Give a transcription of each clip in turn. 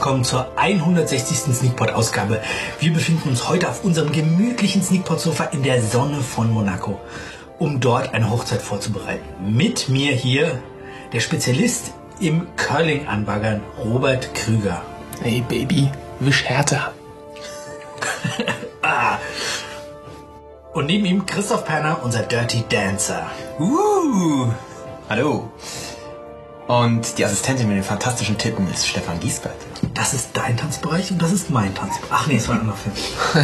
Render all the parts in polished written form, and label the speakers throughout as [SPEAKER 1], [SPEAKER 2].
[SPEAKER 1] willkommen zur 160. Sneakpot-Ausgabe. Wir befinden uns heute auf unserem gemütlichen Sneakpot-Sofa in der Sonne von Monaco, um dort eine Hochzeit vorzubereiten. Mit mir hier der Spezialist im Curling-Anbaggern, Robert Krüger.
[SPEAKER 2] Hey Baby, wisch härter.
[SPEAKER 1] Und neben ihm Christoph Perner, unser Dirty Dancer.
[SPEAKER 3] Hallo. Und die Assistentin mit den fantastischen Titten ist Stefan Giesbert.
[SPEAKER 1] Das ist dein Tanzbereich und das ist mein Tanzbereich. Ach nee, es war ein anderer Film.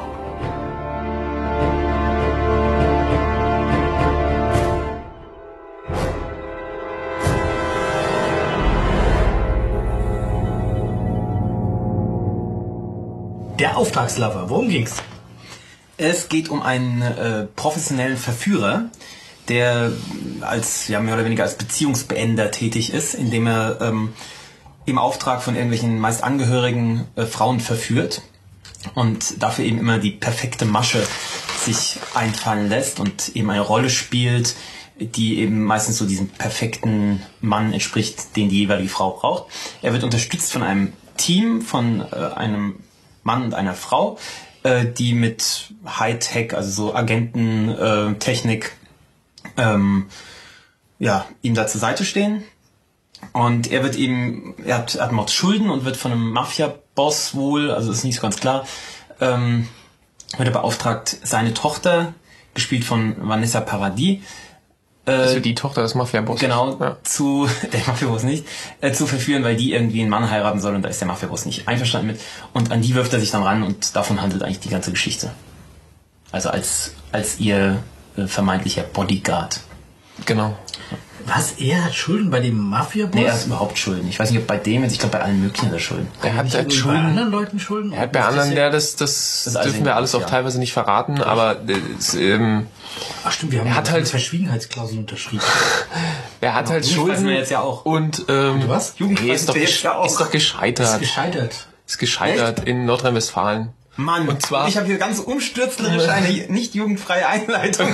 [SPEAKER 1] Der Auftragslover, worum ging's?
[SPEAKER 3] Es geht um einen professionellen Verführer, der mehr oder weniger als Beziehungsbeender tätig ist, indem er im Auftrag von irgendwelchen meist angehörigen Frauen verführt und dafür eben immer die perfekte Masche sich einfallen lässt und eben eine Rolle spielt, die eben meistens so diesem perfekten Mann entspricht, den die jeweilige Frau braucht. Er wird unterstützt von einem Team, von einem Mann und einer Frau, die mit Hightech, also so Agententechnik, ihm da zur Seite stehen. Und er hat Mordschulden und wird von einem Mafia-Boss wohl, also ist nicht so ganz klar, wird er beauftragt, seine Tochter, gespielt von Vanessa Paradis,
[SPEAKER 2] also die Tochter des Mafia-Boss.
[SPEAKER 3] Genau, der Mafia-Boss nicht, zu verführen, weil die irgendwie einen Mann heiraten soll und da ist der Mafia-Boss nicht einverstanden mit. Und an die wirft er sich dann ran und davon handelt eigentlich die ganze Geschichte. Also als ihr vermeintlicher Bodyguard.
[SPEAKER 2] Genau.
[SPEAKER 1] Was? Er hat Schulden bei dem Mafia-Boss?
[SPEAKER 3] Nee, er hat überhaupt Schulden. Ich weiß nicht, ob bei dem jetzt, ich glaube bei allen möglichen hat er Schulden.
[SPEAKER 2] Er hat
[SPEAKER 1] Schulden. Bei anderen Leuten Schulden?
[SPEAKER 2] Er hat bei anderen, das dürfen wir alles auch teilweise nicht verraten, aber
[SPEAKER 1] ach stimmt, wir haben eine Verschwiegenheitsklausel unterschrieben.
[SPEAKER 2] Er hat halt Schulden.
[SPEAKER 3] Wir jetzt ja auch.
[SPEAKER 2] Und
[SPEAKER 1] was?
[SPEAKER 2] Ist doch gescheitert. Ist gescheitert in Nordrhein-Westfalen.
[SPEAKER 3] Mann, und zwar, ich habe hier ganz umstürzlerisch eine nicht jugendfreie Einleitung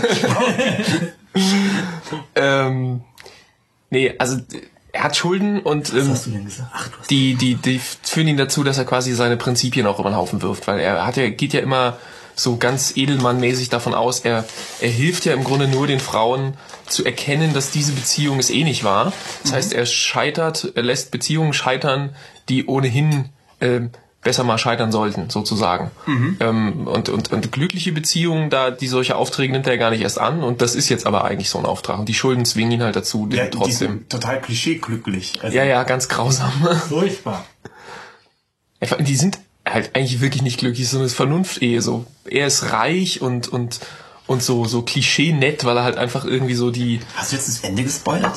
[SPEAKER 3] gesprochen.
[SPEAKER 2] Also er hat Schulden und
[SPEAKER 1] was hast du denn gesagt? Ach,
[SPEAKER 2] die führen ihn dazu, dass er quasi seine Prinzipien auch über den Haufen wirft, weil geht ja immer so ganz edelmannmäßig davon aus, er hilft ja im Grunde nur den Frauen zu erkennen, dass diese Beziehung es eh nicht war. Das heißt, er lässt Beziehungen scheitern, die ohnehin besser mal scheitern sollten, sozusagen. Und glückliche Beziehungen, die solche Aufträge nimmt er gar nicht erst an, und das ist jetzt aber eigentlich so ein Auftrag. Und die Schulden zwingen ihn halt dazu,
[SPEAKER 3] ja,
[SPEAKER 2] trotzdem.
[SPEAKER 3] Die sind total klischee-glücklich. Also
[SPEAKER 2] ja, ganz grausam.
[SPEAKER 1] Furchtbar.
[SPEAKER 2] Die sind halt eigentlich wirklich nicht glücklich, so eine Vernunft-Ehe. So. Er ist reich und so klischee-nett, weil er halt einfach irgendwie so die...
[SPEAKER 3] Hast du jetzt das Ende gespoilert?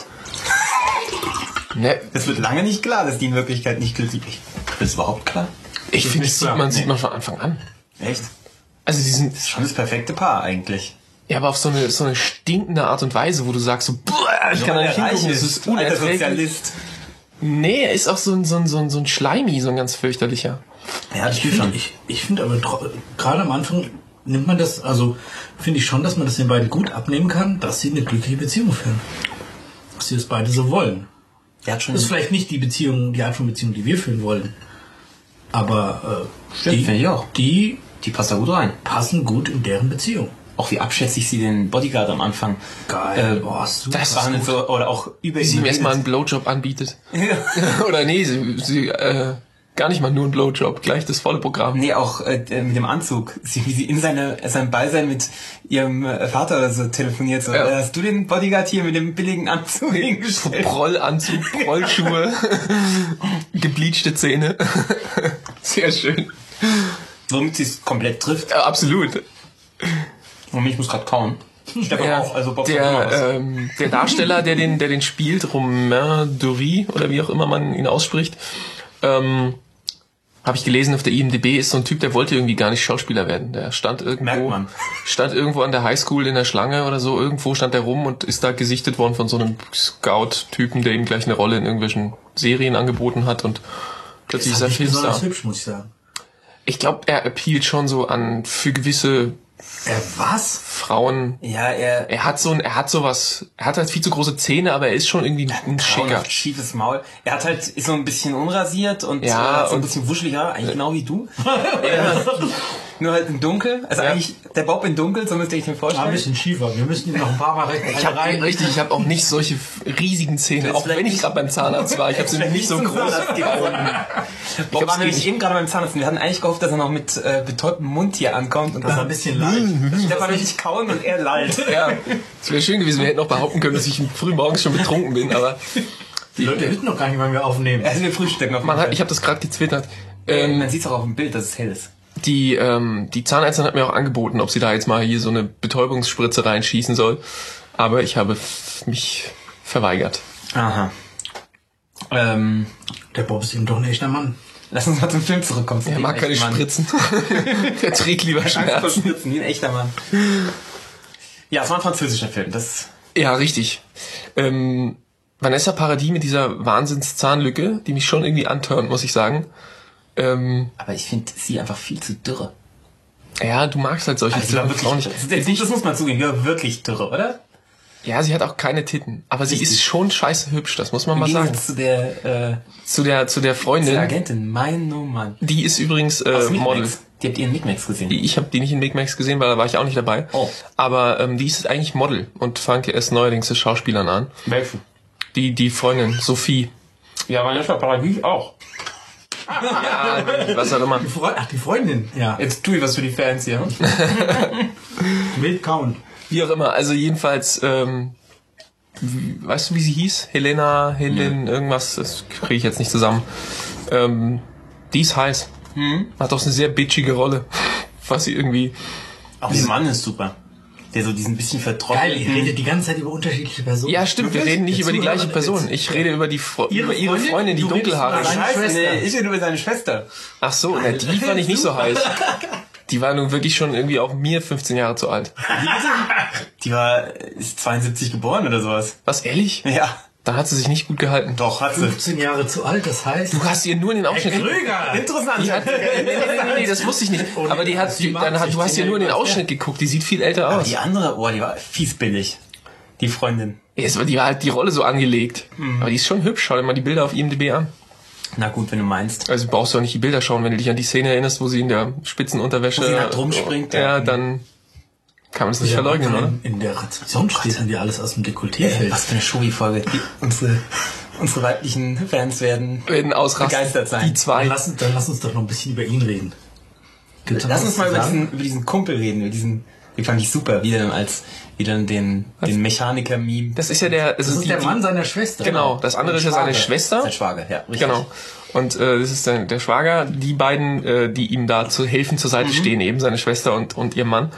[SPEAKER 2] Ne.
[SPEAKER 3] Das wird lange nicht klar, dass die in Wirklichkeit nicht glücklich ist. Das ist überhaupt klar?
[SPEAKER 2] Ich finde, das sieht man von Anfang an.
[SPEAKER 3] Echt?
[SPEAKER 2] Also
[SPEAKER 3] das ist schon das perfekte Paar eigentlich.
[SPEAKER 2] Ja, aber auf so eine stinkende Art und Weise, wo du sagst so, ich kann da nicht hingucken, das ist unerträglich. Sozialist. Nee, er ist auch so ein Schleimi, so ein ganz fürchterlicher.
[SPEAKER 1] Ja, das stimmt schon. Ich finde aber gerade am Anfang nimmt man das, also finde ich schon, dass man das den beiden gut abnehmen kann, dass sie eine glückliche Beziehung führen. Dass sie das beide so wollen. Das ist vielleicht nicht die Art von Beziehung, die wir führen wollen. Aber die
[SPEAKER 3] passt da gut rein.
[SPEAKER 1] Passen gut in deren Beziehung.
[SPEAKER 3] Auch wie abschätzig sie den Bodyguard am Anfang
[SPEAKER 1] super.
[SPEAKER 3] Das war so, oder auch über
[SPEAKER 2] sie ihm erstmal einen Blowjob anbietet. Oder nee, sie gar nicht mal nur einen Blowjob, gleich das volle Programm.
[SPEAKER 3] Nee, auch mit dem Anzug. Wie sie in seinem Beisein mit ihrem Vater oder so telefoniert. So. Ja. Hast du den Bodyguard hier mit dem billigen Anzug hingestellt?
[SPEAKER 2] Prollanzug, Prollschuhe, gebleachte Zähne. Sehr schön.
[SPEAKER 3] Womit sie es komplett trifft.
[SPEAKER 2] Ja, absolut.
[SPEAKER 3] Und ich muss gerade kauen. Stefan auch, also Bob
[SPEAKER 2] der Darsteller, der den spielt, Romain Duris, oder wie auch immer man ihn ausspricht, habe ich gelesen auf der IMDb, ist so ein Typ, der wollte irgendwie gar nicht Schauspieler werden. Der stand irgendwo an der Highschool in der Schlange oder so, irgendwo stand der rum und ist da gesichtet worden von so einem Scout-Typen, der ihm gleich eine Rolle in irgendwelchen Serien angeboten hat, und plötzlich ist er Filmstar.
[SPEAKER 1] Hübsch, muss ich sagen.
[SPEAKER 2] Ich glaube, er appealt schon so für gewisse
[SPEAKER 1] Was?
[SPEAKER 2] Frauen.
[SPEAKER 3] Ja,
[SPEAKER 2] Er hat halt viel zu große Zähne, aber er ist schon irgendwie ein Schicker.
[SPEAKER 3] Schiefes Maul. Er hat halt, ist so ein bisschen unrasiert und
[SPEAKER 2] Ja,
[SPEAKER 3] so ein
[SPEAKER 2] und-
[SPEAKER 3] bisschen wuscheliger, eigentlich genau wie du. Nur halt in dunkel. Also eigentlich der Bob in dunkel, so müsste ich mir
[SPEAKER 1] Ein
[SPEAKER 3] vorstellen.
[SPEAKER 1] bisschen schiefer. Wir müssen ihn noch ein paar Mal
[SPEAKER 2] Ich habe auch nicht solche riesigen Zähne, auch wenn ich gerade beim Zahnarzt war. Ich habe sie nicht so groß.
[SPEAKER 3] Bob war
[SPEAKER 2] es
[SPEAKER 3] nämlich
[SPEAKER 2] geht
[SPEAKER 3] eben gerade beim Zahnarzt und wir hatten eigentlich gehofft, dass er noch mit betäubtem Mund hier ankommt und
[SPEAKER 1] Das ist ein bisschen leicht.
[SPEAKER 3] Stefan richtig kauen und er lallt.
[SPEAKER 2] Ja, es wäre schön gewesen, wir hätten noch behaupten können, dass ich früh morgens schon betrunken bin, aber
[SPEAKER 1] Die Leute wissen noch gar nicht, wann wir aufnehmen.
[SPEAKER 3] Also wir frühstücken auf jeden Fall.
[SPEAKER 2] ich habe das gerade getwittert.
[SPEAKER 3] Man sieht es auch auf dem Bild, dass es hell ist.
[SPEAKER 2] Die Zahnärztin hat mir auch angeboten, ob sie da jetzt mal hier so eine Betäubungsspritze reinschießen soll, aber ich habe mich verweigert.
[SPEAKER 3] Aha.
[SPEAKER 1] Der Bob ist eben doch ein echter Mann.
[SPEAKER 3] Lass uns mal zum Film zurückkommen.
[SPEAKER 2] Er mag keine Spritzen. Der trägt lieber
[SPEAKER 3] Angst vor
[SPEAKER 2] Schmerzen.
[SPEAKER 3] Spritzen, wie ein echter Mann. Ja, es war ein französischer Film. Das
[SPEAKER 2] Ja, richtig. Vanessa Paradis mit dieser Wahnsinnszahnlücke, die mich schon irgendwie antörnt, muss ich sagen.
[SPEAKER 3] aber ich finde sie einfach viel zu dürre.
[SPEAKER 2] Ja, du magst halt solche
[SPEAKER 3] Also, sie war
[SPEAKER 2] Frauen
[SPEAKER 3] wirklich,
[SPEAKER 2] nicht.
[SPEAKER 3] das muss man zugeben, die war wirklich dürre, oder?
[SPEAKER 2] Ja, sie hat auch keine Titten, aber sie ist schon scheiße hübsch, das muss man mal
[SPEAKER 3] Im
[SPEAKER 2] sagen.
[SPEAKER 3] Gegensatz zu der
[SPEAKER 2] Zu der Freundin,
[SPEAKER 3] Agentin, mein oh Mann.
[SPEAKER 2] die ist übrigens
[SPEAKER 3] Aus
[SPEAKER 2] Model.
[SPEAKER 3] Micmacs. Die habt ihr in Micmacs gesehen.
[SPEAKER 2] Ich habe die nicht in Big Macs gesehen, weil da war ich auch nicht dabei.
[SPEAKER 3] Oh.
[SPEAKER 2] Aber die ist eigentlich Model und fangt erst neuerdings das Schauspielern an.
[SPEAKER 3] Welchen?
[SPEAKER 2] Die Freundin, Sophie.
[SPEAKER 3] Ja, Vanessa Paradis auch.
[SPEAKER 2] Ja, was auch immer.
[SPEAKER 1] Die Freundin. Ja.
[SPEAKER 3] Jetzt tue ich was für die Fans hier.
[SPEAKER 1] Wild kauen.
[SPEAKER 2] Wie auch immer, also jedenfalls, weißt du, wie sie hieß? Helen, irgendwas, das kriege ich jetzt nicht zusammen. Die ist heiß. Hat auch eine sehr bitchige Rolle. Was sie irgendwie...
[SPEAKER 3] Auch der Mann ist super. Der so diesen bisschen
[SPEAKER 1] Geil,
[SPEAKER 3] vertrockneten...
[SPEAKER 1] ihr redet die ganze Zeit über unterschiedliche Personen.
[SPEAKER 2] Ja, stimmt, wir reden nicht über die gleiche Person. Ich rede über über ihre Freundin, die
[SPEAKER 1] Du redest
[SPEAKER 2] dunkelhaarig
[SPEAKER 1] über
[SPEAKER 2] ist.
[SPEAKER 1] deine Schwester.
[SPEAKER 3] Nee, ich rede über seine Schwester.
[SPEAKER 2] Ach so, na, die fand ich nicht so heiß. Die war nun wirklich schon irgendwie auch mir 15 Jahre zu alt.
[SPEAKER 3] Die ist 72 geboren oder sowas.
[SPEAKER 2] Was, ehrlich?
[SPEAKER 3] Ja.
[SPEAKER 2] Da hat sie sich nicht gut gehalten.
[SPEAKER 3] Doch, hat sie.
[SPEAKER 1] 15 Jahre zu alt, das heißt...
[SPEAKER 2] Du hast ihr nur in den Ausschnitt...
[SPEAKER 1] Krüger!
[SPEAKER 3] Interessant.
[SPEAKER 2] Die hat, nee, das wusste ich nicht. Aber du hast ihr nur in den Ausschnitt geguckt. Die sieht viel älter aus.
[SPEAKER 3] Die andere, die war fies billig. Die Freundin.
[SPEAKER 2] Die war halt die Rolle so angelegt. Aber die ist schon hübsch. Schau dir mal die Bilder auf IMDb an.
[SPEAKER 3] Na gut, wenn du meinst.
[SPEAKER 2] Also brauchst du auch nicht die Bilder schauen, wenn du dich an die Szene erinnerst, wo sie in der Spitzenunterwäsche...
[SPEAKER 3] Wo sie nackt rumspringt.
[SPEAKER 2] Ja, dann kann man das nicht verleugnen, oder?
[SPEAKER 1] In der Rezeption steht dann dir alles aus dem Dekolleté fällt.
[SPEAKER 3] Was für eine Showy-Folge. Unsere weiblichen Fans werden
[SPEAKER 2] Ausrasten.
[SPEAKER 3] begeistert sein.
[SPEAKER 2] Die zwei.
[SPEAKER 1] Dann lass uns doch noch ein bisschen über ihn reden. Gibt's noch
[SPEAKER 3] Lass
[SPEAKER 1] was
[SPEAKER 3] uns mal
[SPEAKER 1] zu sagen?
[SPEAKER 3] über diesen Kumpel reden, den fand ich super, wie dann den Mechaniker-Meme.
[SPEAKER 2] Das ist ja der...
[SPEAKER 1] Das ist der Mann seiner Schwester.
[SPEAKER 2] Genau, das andere ist ja seine Schwester.
[SPEAKER 3] Sein Schwager, ja, richtig.
[SPEAKER 2] Genau. Und das ist der Schwager, die beiden, die ihm da zu helfen zur Seite stehen, eben seine Schwester und ihr Mann.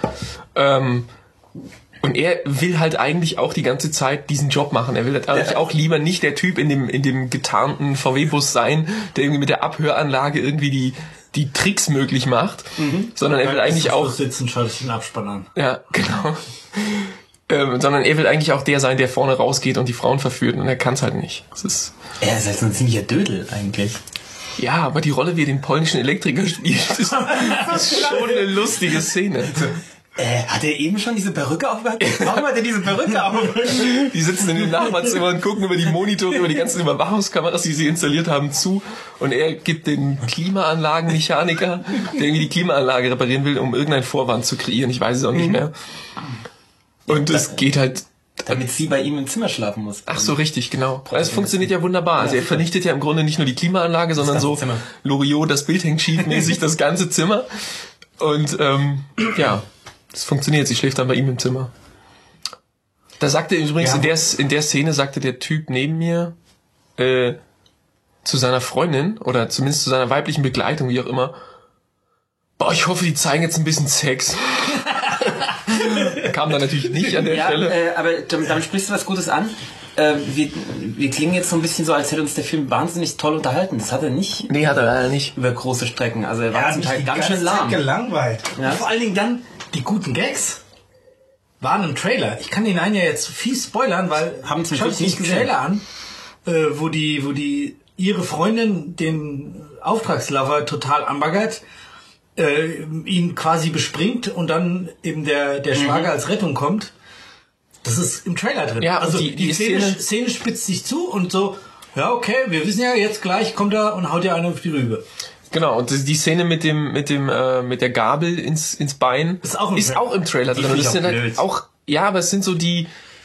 [SPEAKER 2] Und er will halt eigentlich auch die ganze Zeit diesen Job machen. Er will halt eigentlich auch lieber nicht der Typ in dem getarnten VW-Bus sein, der irgendwie mit der Abhöranlage irgendwie die Tricks möglich macht, sondern er will eigentlich auch...
[SPEAKER 1] sitzen, schaut sich den Abspann an.
[SPEAKER 2] Ja, genau. Sondern er will eigentlich auch der sein, der vorne rausgeht und die Frauen verführt, und er kann es halt nicht. Das ist...
[SPEAKER 3] Er ist halt so ein ziemlicher Dödel eigentlich.
[SPEAKER 2] Ja, aber die Rolle, wie er den polnischen Elektriker spielt, ist schon eine lustige Szene.
[SPEAKER 3] Hat er eben schon diese Perücke auf? Warum hat er diese Perücke auf?
[SPEAKER 2] Die sitzen in dem Nachbarzimmer und gucken über die Monitore, über die ganzen Überwachungskameras, die sie installiert haben, zu. Und er gibt den Klimaanlagenmechaniker, der irgendwie die Klimaanlage reparieren will, um irgendeinen Vorwand zu kreieren. Ich weiß es auch nicht mehr. Und es geht halt...
[SPEAKER 3] Damit sie bei ihm im Zimmer schlafen muss.
[SPEAKER 2] Ach so, richtig, genau. Es funktioniert ja wunderbar. Also er vernichtet ja im Grunde nicht nur die Klimaanlage, sondern so
[SPEAKER 3] Zimmer.
[SPEAKER 2] Loriot, das Bild hängt schiefmäßig, das ganze Zimmer. Und ja, das funktioniert. Sie schläft dann bei ihm im Zimmer. Da sagte übrigens, in der Szene sagte der Typ neben mir zu seiner Freundin, oder zumindest zu seiner weiblichen Begleitung, wie auch immer, boah, ich hoffe, die zeigen jetzt ein bisschen Sex. Kam dann natürlich nicht an der Stelle.
[SPEAKER 3] Aber damit sprichst du was Gutes an. Wir klingen jetzt so ein bisschen so, als hätte uns der Film wahnsinnig toll unterhalten. Das hat er nicht.
[SPEAKER 2] Nee, hat er leider nicht.
[SPEAKER 3] Über große Strecken. Also er war zum Teil ganz schön lahm.
[SPEAKER 1] Gelangweilt.
[SPEAKER 3] Ja.
[SPEAKER 1] Und vor allen Dingen dann die guten Gags waren im Trailer. Ich kann den einen ja jetzt fies spoilern, weil
[SPEAKER 3] Haben zum
[SPEAKER 1] schaut
[SPEAKER 3] Glück
[SPEAKER 1] sich
[SPEAKER 3] nicht
[SPEAKER 1] den
[SPEAKER 3] gesehen.
[SPEAKER 1] Trailer an, wo die ihre Freundin den Auftragslover total anbaggert. ihn quasi bespringt und dann eben der Schwager als Rettung kommt. Das ist im Trailer drin.
[SPEAKER 2] Ja,
[SPEAKER 1] also
[SPEAKER 2] die
[SPEAKER 1] Szene spitzt sich zu und so, ja okay, wir wissen ja, jetzt gleich kommt er und haut dir einen auf die Rübe.
[SPEAKER 2] Genau, und die Szene mit der Gabel ins Bein
[SPEAKER 1] ist auch im
[SPEAKER 2] Trailer drin. Und das sind halt auch, ja, aber es sind so die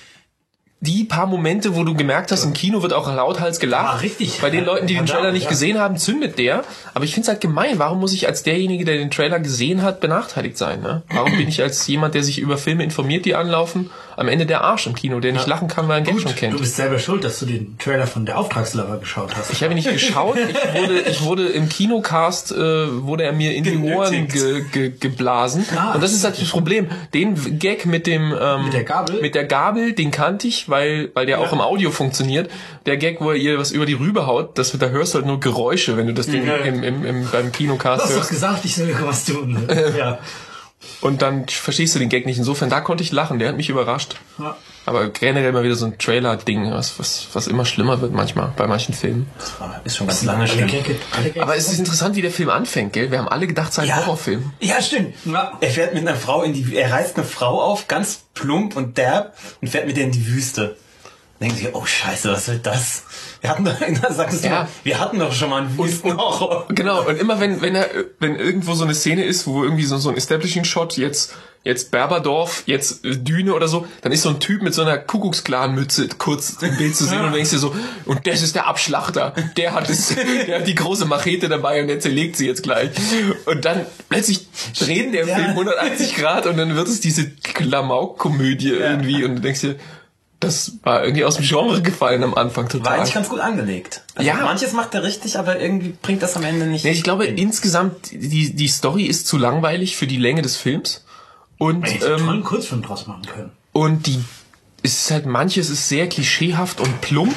[SPEAKER 2] paar Momente, wo du gemerkt hast, im Kino wird auch lauthals gelacht.
[SPEAKER 1] Ah, richtig.
[SPEAKER 2] Bei den Leuten, die den Trailer nicht gesehen haben, zündet der. Aber ich finde es halt gemein. Warum muss ich als derjenige, der den Trailer gesehen hat, benachteiligt sein? Ne? Warum bin ich als jemand, der sich über Filme informiert, die anlaufen, am Ende der Arsch im Kino, der nicht lachen kann, weil er einen Gag schon kennt?
[SPEAKER 1] Du bist selber schuld, dass du den Trailer von Der Auftragslover geschaut hast.
[SPEAKER 2] Ich habe ihn nicht geschaut. Ich wurde im Kinocast, wurde er mir in die Ohren geblasen. Und das ist halt das Problem. Den Gag mit der Gabel, den kannte ich, weil der auch im Audio funktioniert. Der Gag, wo er ihr was über die Rübe haut, da hörst du halt nur Geräusche, wenn du das Ding beim Kinocast hörst.
[SPEAKER 1] Du hast doch gesagt, ich soll was tun. Ja.
[SPEAKER 2] Und dann verstehst du den Gag nicht. Insofern, da konnte ich lachen. Der hat mich überrascht. Ja. Aber generell mal wieder so ein Trailer-Ding, was immer schlimmer wird manchmal, bei manchen Filmen.
[SPEAKER 3] Ist schon ganz lange schlimm.
[SPEAKER 2] Aber es ist interessant, wie der Film anfängt, gell? Wir haben alle gedacht, es sei ein Horrorfilm.
[SPEAKER 3] Ja, stimmt. Er fährt mit einer Frau er reißt eine Frau auf, ganz plump und derb, und fährt mit der in die Wüste. Denken sie, oh Scheiße, was wird das? Wir hatten doch schon mal einen Wüstenhorror.
[SPEAKER 2] Genau, und immer wenn irgendwo so eine Szene ist, wo irgendwie so ein Establishing-Shot, jetzt Berberdorf, jetzt Düne oder so, dann ist so ein Typ mit so einer Kuckucksklan-Mütze kurz im Bild zu sehen und du denkst dir so, und das ist der Abschlachter, der hat die große Machete dabei und der zerlegt sie jetzt gleich. Und dann plötzlich dreht der Film 180 Grad und dann wird es diese Klamauk-Komödie irgendwie und du denkst dir, das war irgendwie aus dem Genre gefallen am Anfang total.
[SPEAKER 3] War eigentlich ganz gut angelegt. Also manches macht er richtig, aber irgendwie bringt das am Ende nicht.
[SPEAKER 2] Nee, ich glaube, insgesamt, die Story ist zu langweilig für die Länge des Films. Und
[SPEAKER 1] ich hätte einen Kurzfilm draus machen können.
[SPEAKER 2] Und manches ist sehr klischeehaft und plump.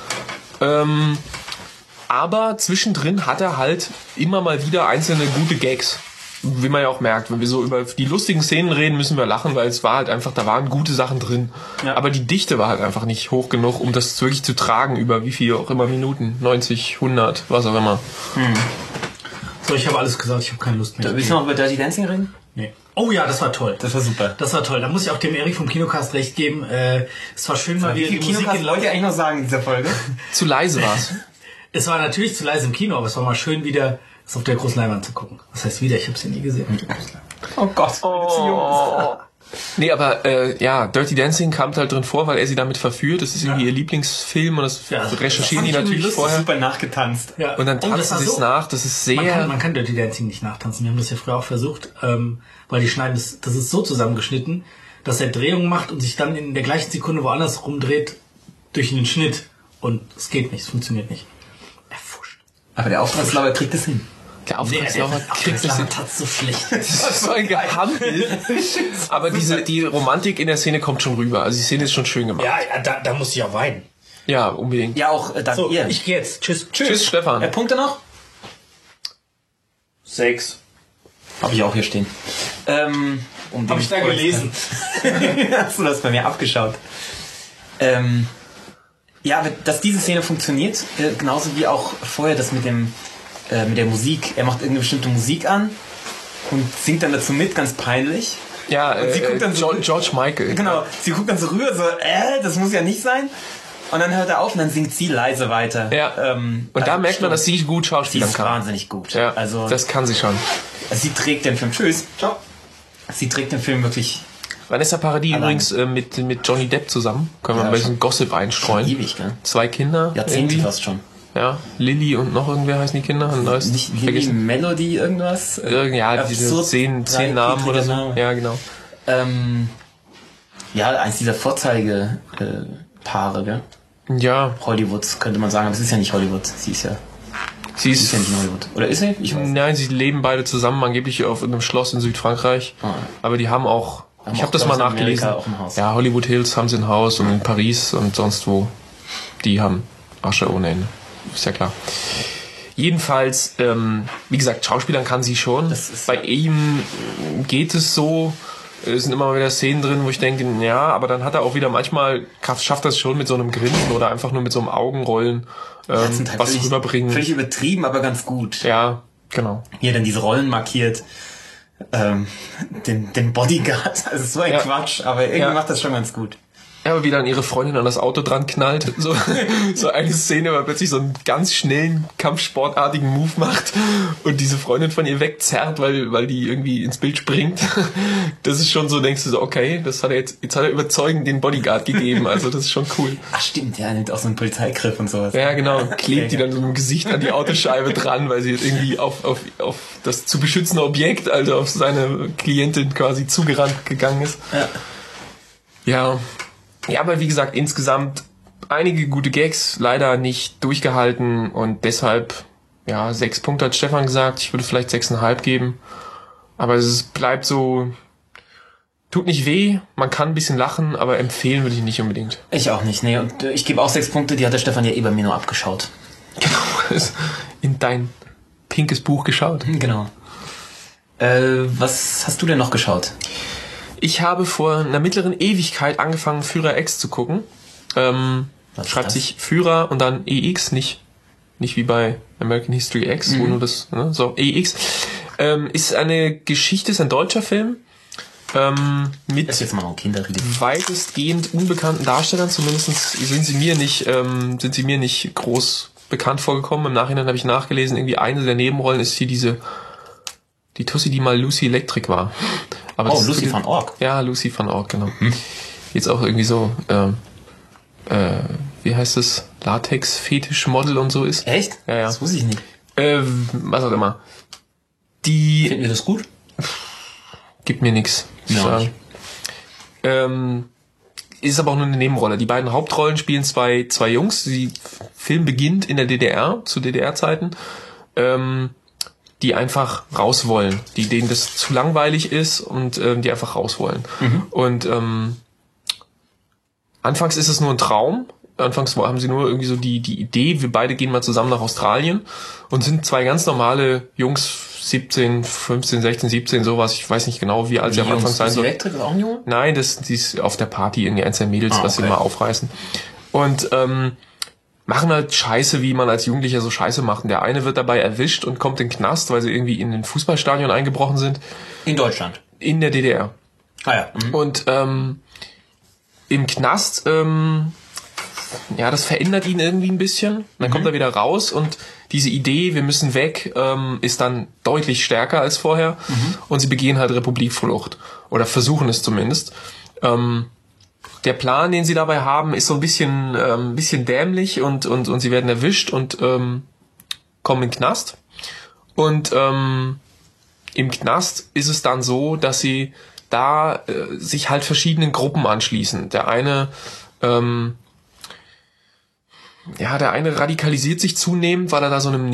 [SPEAKER 2] Aber zwischendrin hat er halt immer mal wieder einzelne gute Gags. Wie man ja auch merkt, wenn wir so über die lustigen Szenen reden, müssen wir lachen, weil es war halt einfach, da waren gute Sachen drin. Ja. Aber die Dichte war halt einfach nicht hoch genug, um das wirklich zu tragen über wie viel auch immer Minuten. 90, 100, was auch immer.
[SPEAKER 1] So, ich habe alles gesagt, ich habe keine Lust mehr.
[SPEAKER 3] Willst du noch über Dirty Dancing reden?
[SPEAKER 1] Nee. Oh ja, das war toll.
[SPEAKER 3] Das war super.
[SPEAKER 1] Das war toll. Da muss ich auch dem Erik vom Kinocast recht geben. Es war schön, mal wieder die Musik
[SPEAKER 3] wollt ihr eigentlich noch sagen in dieser Folge?
[SPEAKER 2] Zu leise war's.
[SPEAKER 1] Es war natürlich zu leise im Kino, aber es war mal schön wieder es auf der großen Leinwand zu gucken. Was heißt wieder? Ich habe es ja nie gesehen.
[SPEAKER 3] Oh Gott. Oh.
[SPEAKER 2] Nee, aber Dirty Dancing kam halt drin vor, weil er sie damit verführt. Das ist irgendwie ihr Lieblingsfilm und das recherchieren die natürlich vorher.
[SPEAKER 3] Super nachgetanzt.
[SPEAKER 2] Ja. Und dann tanzen sie es nach. Das ist sehr...
[SPEAKER 1] Man kann Dirty Dancing nicht nachtanzen. Wir haben das ja früher auch versucht, weil die schneiden das ist so zusammengeschnitten, dass er Drehungen macht und sich dann in der gleichen Sekunde woanders rumdreht durch den Schnitt. Und es geht nicht, es funktioniert nicht. Erfuscht.
[SPEAKER 3] Aber der Auftragslauer kriegt es hin.
[SPEAKER 2] Der Auftragslauer kriegt es hin.
[SPEAKER 1] Das so schlecht.
[SPEAKER 2] Das ist so ein Gehampel. Aber die Romantik in der Szene kommt schon rüber. Also die Szene ist schon schön gemacht.
[SPEAKER 1] Ja, da muss ich auch weinen.
[SPEAKER 2] Ja, unbedingt.
[SPEAKER 3] Ja, auch dank ihr.
[SPEAKER 1] Ich gehe jetzt. Tschüss,
[SPEAKER 2] Stefan.
[SPEAKER 3] Punkte noch?
[SPEAKER 1] 6.
[SPEAKER 3] Habe ich auch hier stehen.
[SPEAKER 1] Habe ich da gelesen.
[SPEAKER 3] Hast du das bei mir abgeschaut? Ja, dass diese Szene funktioniert, genauso wie auch vorher das mit der Musik. Er macht irgendeine bestimmte Musik an und singt dann dazu mit, ganz peinlich.
[SPEAKER 2] Ja,
[SPEAKER 3] und sie guckt dann so,
[SPEAKER 2] George Michael.
[SPEAKER 3] Genau, sie guckt dann so rüber, so, das muss ja nicht sein. Und dann hört er auf und dann singt sie leise weiter.
[SPEAKER 2] Ja. Und da merkt man, dass sie gut schauspielern kann.
[SPEAKER 3] Sie ist wahnsinnig gut.
[SPEAKER 2] Ja, also das kann sie schon.
[SPEAKER 3] Sie trägt den Film. Tschüss. Ciao. Sie trägt den Film wirklich.
[SPEAKER 2] Vanessa Paradis übrigens mit Johnny Depp zusammen. Können wir ein bisschen Gossip einstreuen.
[SPEAKER 3] Ewig, gell?
[SPEAKER 2] 2 Kinder.
[SPEAKER 3] Jahrzehnte fast schon.
[SPEAKER 2] Ja, Lily und noch irgendwer heißen die Kinder.
[SPEAKER 3] Nicht Lily, Melody, irgendwas?
[SPEAKER 2] Ja, diese 10 Namen oder so.
[SPEAKER 3] Namen.
[SPEAKER 2] Ja, genau.
[SPEAKER 3] Eins dieser Vorzeige-Paare, gell?
[SPEAKER 2] Ja.
[SPEAKER 3] Hollywoods, könnte man sagen. Aber es ist ja nicht Hollywood. Sie ist ja nicht in Hollywood. Oder ist sie?
[SPEAKER 2] Nein, sie leben beide zusammen, angeblich auf einem Schloss in Südfrankreich. Aber die haben auch... Ich habe das mal nachgelesen. Ja, Hollywood Hills haben sie ein Haus und in Paris und sonst wo. Die haben Asche ohne Ende. Ist ja klar. Jedenfalls, wie gesagt, Schauspielern kann sie schon. Bei ihm geht es so. Es sind immer mal wieder Szenen drin, wo ich denke, ja, aber dann hat er auch wieder manchmal, schafft er es schon mit so einem Grinsen oder einfach nur mit so einem Augenrollen was rüberbringen.
[SPEAKER 3] Völlig übertrieben, aber ganz gut.
[SPEAKER 2] Ja. Genau.
[SPEAKER 3] Wie er dann diese Rollen markiert, den Bodyguard, also so ein Quatsch, aber irgendwie macht das schon ganz gut.
[SPEAKER 2] Ja, aber wie dann ihre Freundin an das Auto dran knallt. So eine Szene, wo er plötzlich so einen ganz schnellen, kampfsportartigen Move macht und diese Freundin von ihr wegzerrt, weil die irgendwie ins Bild springt. Das ist schon so, denkst du so, okay, das hat er jetzt hat er überzeugend den Bodyguard gegeben, also das ist schon cool.
[SPEAKER 3] Ach stimmt, er nimmt auch so einen Polizeigriff und sowas.
[SPEAKER 2] Ja, genau, klebt die dann so mit dem Gesicht an die Autoscheibe dran, weil sie jetzt irgendwie auf das zu beschützende Objekt, also auf seine Klientin quasi zugerannt gegangen ist. Ja. Ja, aber wie gesagt, insgesamt einige gute Gags, leider nicht durchgehalten und deshalb, 6 Punkte hat Stefan gesagt, ich würde vielleicht 6,5 geben, aber es bleibt so, tut nicht weh, man kann ein bisschen lachen, aber empfehlen würde ich nicht unbedingt.
[SPEAKER 3] Ich auch nicht, nee, und ich gebe auch 6 Punkte, die hat der Stefan ja bei mir nur abgeschaut.
[SPEAKER 2] Genau, in dein pinkes Buch geschaut.
[SPEAKER 3] Genau. Was hast du denn noch geschaut?
[SPEAKER 2] Ich habe vor einer mittleren Ewigkeit angefangen, Führer X zu gucken. Schreibt sich Führer und dann EX, nicht wie bei American History X, wo nur das, so EX. Ist eine Geschichte, ist ein deutscher Film. Mit
[SPEAKER 3] ist jetzt mal ein Kinderriegel.
[SPEAKER 2] Weitestgehend unbekannten Darstellern, zumindest sind sie mir nicht groß bekannt vorgekommen. Im Nachhinein habe ich nachgelesen, irgendwie eine der Nebenrollen ist hier die Tussi, die mal Lucy Electric war. Aber
[SPEAKER 3] Lucy van Ork.
[SPEAKER 2] Ja, Lucy van Ork, genau. Jetzt auch irgendwie so, wie heißt das? Latex-Fetisch-Model und so ist.
[SPEAKER 3] Echt?
[SPEAKER 2] Ja.
[SPEAKER 3] Das wusste ich nicht.
[SPEAKER 2] Was auch immer.
[SPEAKER 3] Finden wir das gut?
[SPEAKER 2] Gibt mir nix. Ja. Ist aber auch nur eine Nebenrolle. Die beiden Hauptrollen spielen zwei Jungs. Der Film beginnt in der DDR, zu DDR-Zeiten. Die einfach raus wollen, denen das zu langweilig ist und die einfach raus wollen. Und anfangs ist es nur ein Traum. Anfangs haben sie nur irgendwie so die Idee, wir beide gehen mal zusammen nach Australien und sind zwei ganz normale Jungs, 17, 15, 16, 17, sowas. Ich weiß nicht genau, wie alt sie am Anfang sein sollen.
[SPEAKER 3] Elektrik ist auch ein Junge?
[SPEAKER 2] Nein, die ist auf der Party irgendwie eins der Mädels, was sie mal aufreißen. Und machen halt Scheiße, wie man als Jugendlicher so Scheiße macht. Und der eine wird dabei erwischt und kommt in den Knast, weil sie irgendwie in ein Fußballstadion eingebrochen sind.
[SPEAKER 3] In Deutschland?
[SPEAKER 2] In der DDR.
[SPEAKER 3] Ah ja.
[SPEAKER 2] Und im Knast, das verändert ihn irgendwie ein bisschen. Dann kommt er wieder raus und diese Idee, wir müssen weg, ist dann deutlich stärker als vorher. Und sie begehen halt Republikflucht. Oder versuchen es zumindest. Der Plan, den sie dabei haben, ist so ein bisschen dämlich und sie werden erwischt und kommen in den Knast. Und im Knast ist es dann so, dass sie da sich halt verschiedenen Gruppen anschließen. Der eine radikalisiert sich zunehmend, weil er da so einer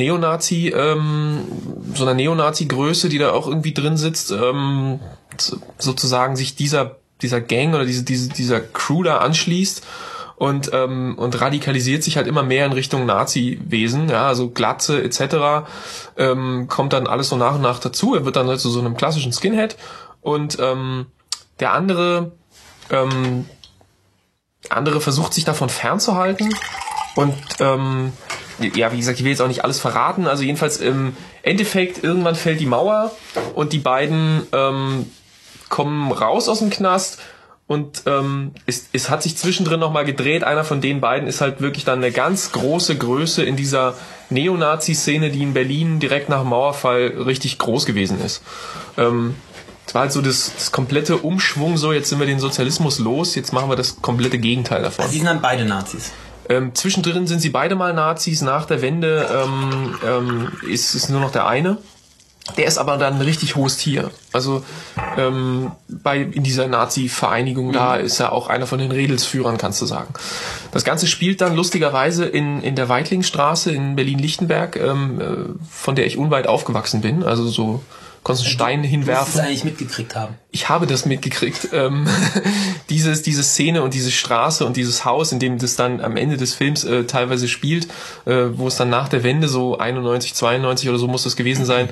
[SPEAKER 2] Neonazi-Größe, die da auch irgendwie drin sitzt, sozusagen sich dieser Gang oder dieser Crew da anschließt und radikalisiert sich halt immer mehr in Richtung Nazi-Wesen, also Glatze etc. Kommt dann alles so nach und nach dazu. Er wird dann halt zu so einem klassischen Skinhead und der andere versucht sich davon fernzuhalten und wie gesagt, ich will jetzt auch nicht alles verraten, also jedenfalls im Endeffekt irgendwann fällt die Mauer und die beiden kommen raus aus dem Knast und es hat sich zwischendrin nochmal gedreht. Einer von den beiden ist halt wirklich dann eine ganz große Größe in dieser Neonazi-Szene, die in Berlin direkt nach dem Mauerfall richtig groß gewesen ist. Es war halt so das komplette Umschwung, so jetzt sind wir den Sozialismus los, jetzt machen wir das komplette Gegenteil davon.
[SPEAKER 3] Sie sind dann beide Nazis?
[SPEAKER 2] Zwischendrin sind sie beide mal Nazis, nach der Wende ist es nur noch der eine. Der ist aber dann ein richtig hohes Tier. Also in dieser Nazi-Vereinigung da ist er auch einer von den Redelsführern, kannst du sagen. Das Ganze spielt dann lustigerweise in der Weitlingstraße in Berlin-Lichtenberg, von der ich unweit aufgewachsen bin. Also so konntest einen Stein hinwerfen.
[SPEAKER 3] Du musst es eigentlich mitgekriegt haben.
[SPEAKER 2] Ich habe das mitgekriegt. Diese Szene und diese Straße und dieses Haus, in dem das dann am Ende des Films teilweise spielt, wo es dann nach der Wende, so 91, 92 oder so muss das gewesen sein,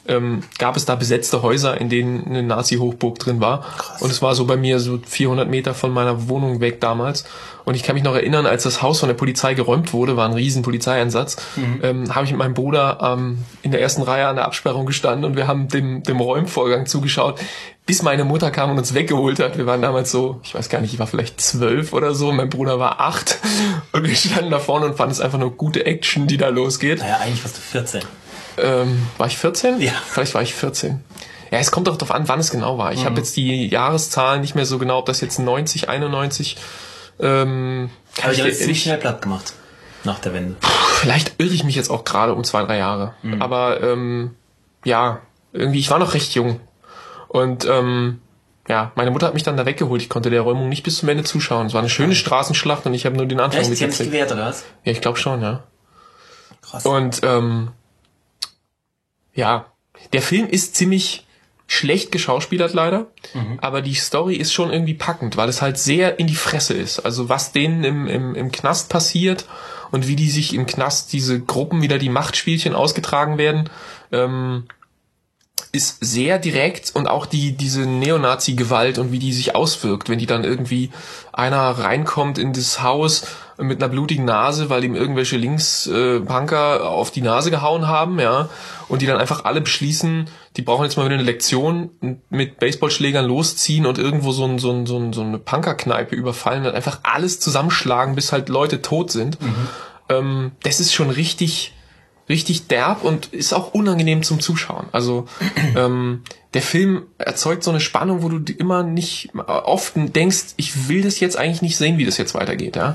[SPEAKER 2] gab es da besetzte Häuser, in denen eine Nazi-Hochburg drin war. Krass. Und es war so bei mir so 400 Meter von meiner Wohnung weg damals. Und ich kann mich noch erinnern, als das Haus von der Polizei geräumt wurde, war ein riesen Polizeieinsatz, habe ich mit meinem Bruder in der ersten Reihe an der Absperrung gestanden und wir haben dem Räumvorgang zugeschaut, bis meine Mutter kam und uns weggeholt hat. Wir waren damals so, ich weiß gar nicht, ich war vielleicht 12 oder so, mein Bruder war 8 und wir standen da vorne und fanden es einfach nur gute Action, die da losgeht.
[SPEAKER 3] Naja, eigentlich warst du 14.
[SPEAKER 2] War ich 14?
[SPEAKER 3] Ja.
[SPEAKER 2] Vielleicht war ich 14. Ja, es kommt doch darauf an, wann es genau war. Ich habe jetzt die Jahreszahlen nicht mehr so genau, ob das jetzt 90, 91...
[SPEAKER 3] Aber ich habe jetzt ziemlich schnell platt gemacht. Nach der Wende.
[SPEAKER 2] Vielleicht irre ich mich jetzt auch gerade um 2, 3 Jahre. Aber ja, irgendwie, ich war noch recht jung. Und ja, meine Mutter hat mich dann da weggeholt. Ich konnte der Räumung nicht bis zum Ende zuschauen. Es war eine schöne Straßenschlacht und ich habe nur den Anfang
[SPEAKER 3] mitgekriegt.
[SPEAKER 2] mitgekriegt.
[SPEAKER 3] Sie haben sich gewehrt, oder was?
[SPEAKER 2] Ja, ich glaube schon, ja.
[SPEAKER 3] Krass.
[SPEAKER 2] Und ja, der Film ist ziemlich schlecht geschauspielert leider, aber die Story ist schon irgendwie packend, weil es halt sehr in die Fresse ist. Also was denen im Knast passiert und wie die sich im Knast, diese Gruppen, wieder die Machtspielchen ausgetragen werden, ist sehr direkt, und auch diese Neonazi-Gewalt und wie die sich auswirkt, wenn die dann irgendwie einer reinkommt in das Haus mit einer blutigen Nase, weil ihm irgendwelche Linkspunker auf die Nase gehauen haben, ja, und die dann einfach alle beschließen, die brauchen jetzt mal wieder eine Lektion, mit Baseballschlägern losziehen und irgendwo so eine Punkerkneipe überfallen und einfach alles zusammenschlagen, bis halt Leute tot sind. Das ist schon richtig derb und ist auch unangenehm zum Zuschauen. Also der Film erzeugt so eine Spannung, wo du immer nicht oft denkst, ich will das jetzt eigentlich nicht sehen, wie das jetzt weitergeht. Ja?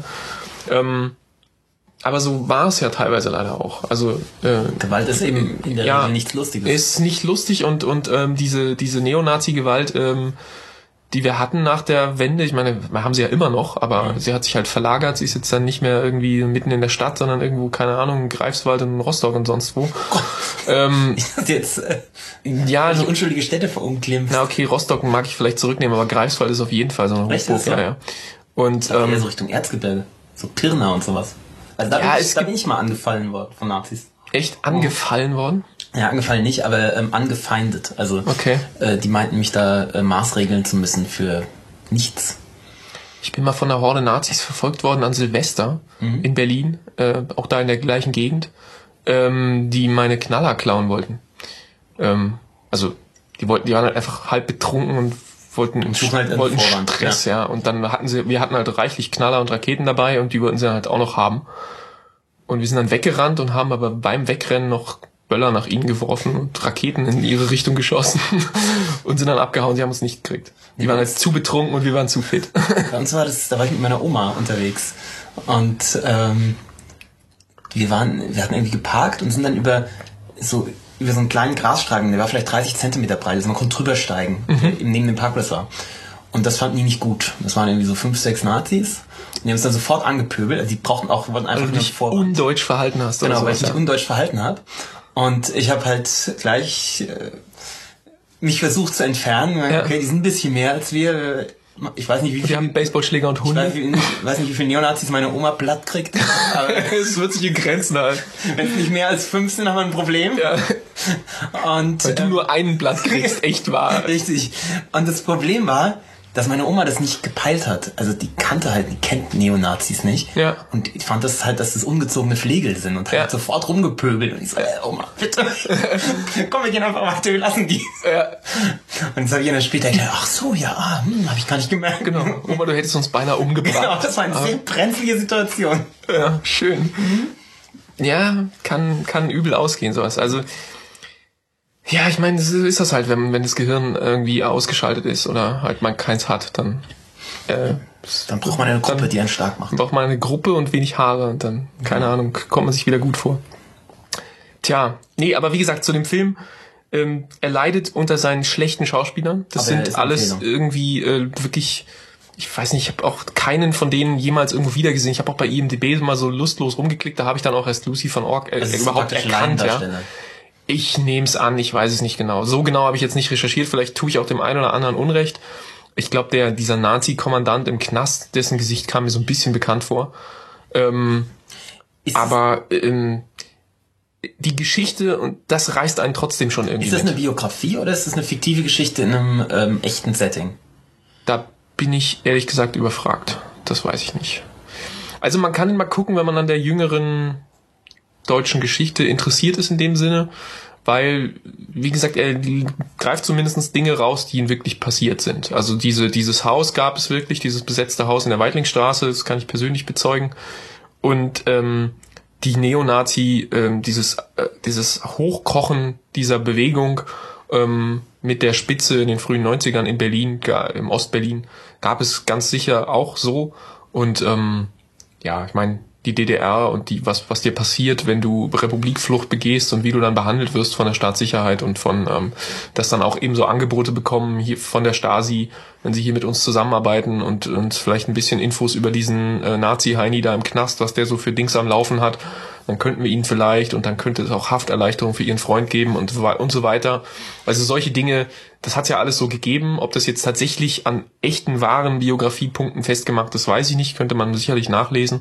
[SPEAKER 2] Aber so war es ja teilweise leider auch. Also
[SPEAKER 3] Gewalt ist eben in der Regel nichts Lustiges.
[SPEAKER 2] Ist nicht lustig und diese Neonazi-Gewalt, die wir hatten nach der Wende, ich meine, wir haben sie ja immer noch, aber sie hat sich halt verlagert, sie ist jetzt dann nicht mehr irgendwie mitten in der Stadt, sondern irgendwo, keine Ahnung, in Greifswald und in Rostock und sonst wo.
[SPEAKER 3] Ich hatte jetzt
[SPEAKER 2] ja, also
[SPEAKER 3] unschuldige Städte verunglimpft.
[SPEAKER 2] Na okay, Rostock mag ich vielleicht zurücknehmen, aber Greifswald ist auf jeden Fall so eine Hochburg. Ja. Und
[SPEAKER 3] eher so Richtung Erzgebirge, so Pirna und sowas. Also da bin ich mal angefallen worden von Nazis.
[SPEAKER 2] Echt angefallen worden?
[SPEAKER 3] Ja, angefallen nicht, aber angefeindet. Also
[SPEAKER 2] okay.
[SPEAKER 3] Die meinten mich da maßregeln zu müssen für nichts.
[SPEAKER 2] Ich bin mal von einer Horde Nazis verfolgt worden an Silvester in Berlin, auch da in der gleichen Gegend, die meine Knaller klauen wollten. Also die waren halt einfach halb betrunken und wollten Stress, ja. Und dann wir hatten halt reichlich Knaller und Raketen dabei und die wollten sie halt auch noch haben. Und wir sind dann weggerannt und haben aber beim Wegrennen noch Böller nach ihnen geworfen und Raketen in ihre Richtung geschossen und sind dann abgehauen. Sie haben uns nicht gekriegt. Die waren halt zu betrunken und wir waren zu fit.
[SPEAKER 3] Bei uns da war ich mit meiner Oma unterwegs und wir hatten irgendwie geparkt und sind dann über so einen kleinen Grasstreifen, der war vielleicht 30 Zentimeter breit, also man konnte drüber steigen, neben dem Parkplatz war. Und das fanden die nicht gut. Das waren irgendwie so 5, 6 Nazis. Und die haben es dann sofort angepöbelt. Also die wollten einfach
[SPEAKER 2] nur dich undeutsch verhalten hast.
[SPEAKER 3] Genau,
[SPEAKER 2] oder
[SPEAKER 3] weil ich mich undeutsch verhalten habe. Und ich habe halt gleich mich versucht zu entfernen.
[SPEAKER 2] Ja.
[SPEAKER 3] Okay, die sind ein bisschen mehr als wir. Ich weiß nicht, wie viel.
[SPEAKER 2] Die haben Baseballschläger und Hunde.
[SPEAKER 3] Ich weiß nicht, wie viele Neonazis meine Oma platt kriegt. Aber
[SPEAKER 2] es wird sich in Grenzen halten.
[SPEAKER 3] Wenn es nicht mehr als 5 sind, haben wir ein Problem.
[SPEAKER 2] Ja.
[SPEAKER 3] Und,
[SPEAKER 2] weil du nur einen Blatt kriegst, echt wahr.
[SPEAKER 3] Richtig. Und das Problem war, dass meine Oma das nicht gepeilt hat. Also die kennt Neonazis nicht.
[SPEAKER 2] Ja.
[SPEAKER 3] Und ich fand das halt, dass das ungezogene Flegel sind und hat sofort rumgepöbelt. Und ich so, Oma, bitte. Komm, wir gehen einfach weiter, wir lassen die.
[SPEAKER 2] Ja.
[SPEAKER 3] Und das habe ich dann später gedacht, ach so, ja, habe ich gar nicht gemerkt.
[SPEAKER 2] Genau. Oma, du hättest uns beinahe umgebracht.
[SPEAKER 3] Genau, das war eine sehr brenzlige Situation.
[SPEAKER 2] Ja, schön. Ja, kann übel ausgehen, sowas. Also, ja, ich meine, so ist das halt, wenn das Gehirn irgendwie ausgeschaltet ist oder halt man keins hat, dann
[SPEAKER 3] braucht man eine Gruppe, die einen stark macht.
[SPEAKER 2] Dann braucht man eine Gruppe und wenig Haare und dann, keine Ahnung, kommt man sich wieder gut vor. Tja, nee, aber wie gesagt, zu dem Film, er leidet unter seinen schlechten Schauspielern. Das sind alles irgendwie wirklich, ich weiß nicht, ich habe auch keinen von denen jemals irgendwo wiedergesehen. Ich habe auch bei IMDb mal so lustlos rumgeklickt, da habe ich dann auch erst Lucy von Ork überhaupt erkannt, ja. Ich nehme es an, ich weiß es nicht genau. So genau habe ich jetzt nicht recherchiert, vielleicht tue ich auch dem einen oder anderen Unrecht. Ich glaube, dieser Nazi-Kommandant im Knast, dessen Gesicht kam mir so ein bisschen bekannt vor. Aber die Geschichte, und das reißt einen trotzdem schon irgendwie
[SPEAKER 3] Ist das
[SPEAKER 2] mit.
[SPEAKER 3] eine Biografie oder ist das eine fiktive Geschichte in einem echten Setting?
[SPEAKER 2] Da bin ich ehrlich gesagt überfragt. Das weiß ich nicht. Also man kann mal gucken, wenn man an der jüngeren deutschen Geschichte interessiert ist in dem Sinne, weil, wie gesagt, er greift zumindest Dinge raus, die ihm wirklich passiert sind. Also dieses Haus gab es wirklich, dieses besetzte Haus in der Weitlingstraße, das kann ich persönlich bezeugen. Und die Neonazi, dieses Hochkochen dieser Bewegung mit der Spitze in den frühen 90ern in Berlin, im Ostberlin, gab es ganz sicher auch so. Und ich meine, die DDR und was dir passiert, wenn du Republikflucht begehst und wie du dann behandelt wirst von der Staatssicherheit und von, dass dann auch eben so Angebote bekommen hier von der Stasi, wenn sie hier mit uns zusammenarbeiten und vielleicht ein bisschen Infos über diesen Nazi-Heini da im Knast, was der so für Dings am Laufen hat, dann könnten wir ihn vielleicht, und dann könnte es auch Hafterleichterung für ihren Freund geben und so weiter. Also solche Dinge, das hat's ja alles so gegeben. Ob das jetzt tatsächlich an echten, wahren Biografiepunkten festgemacht ist, weiß ich nicht, könnte man sicherlich nachlesen.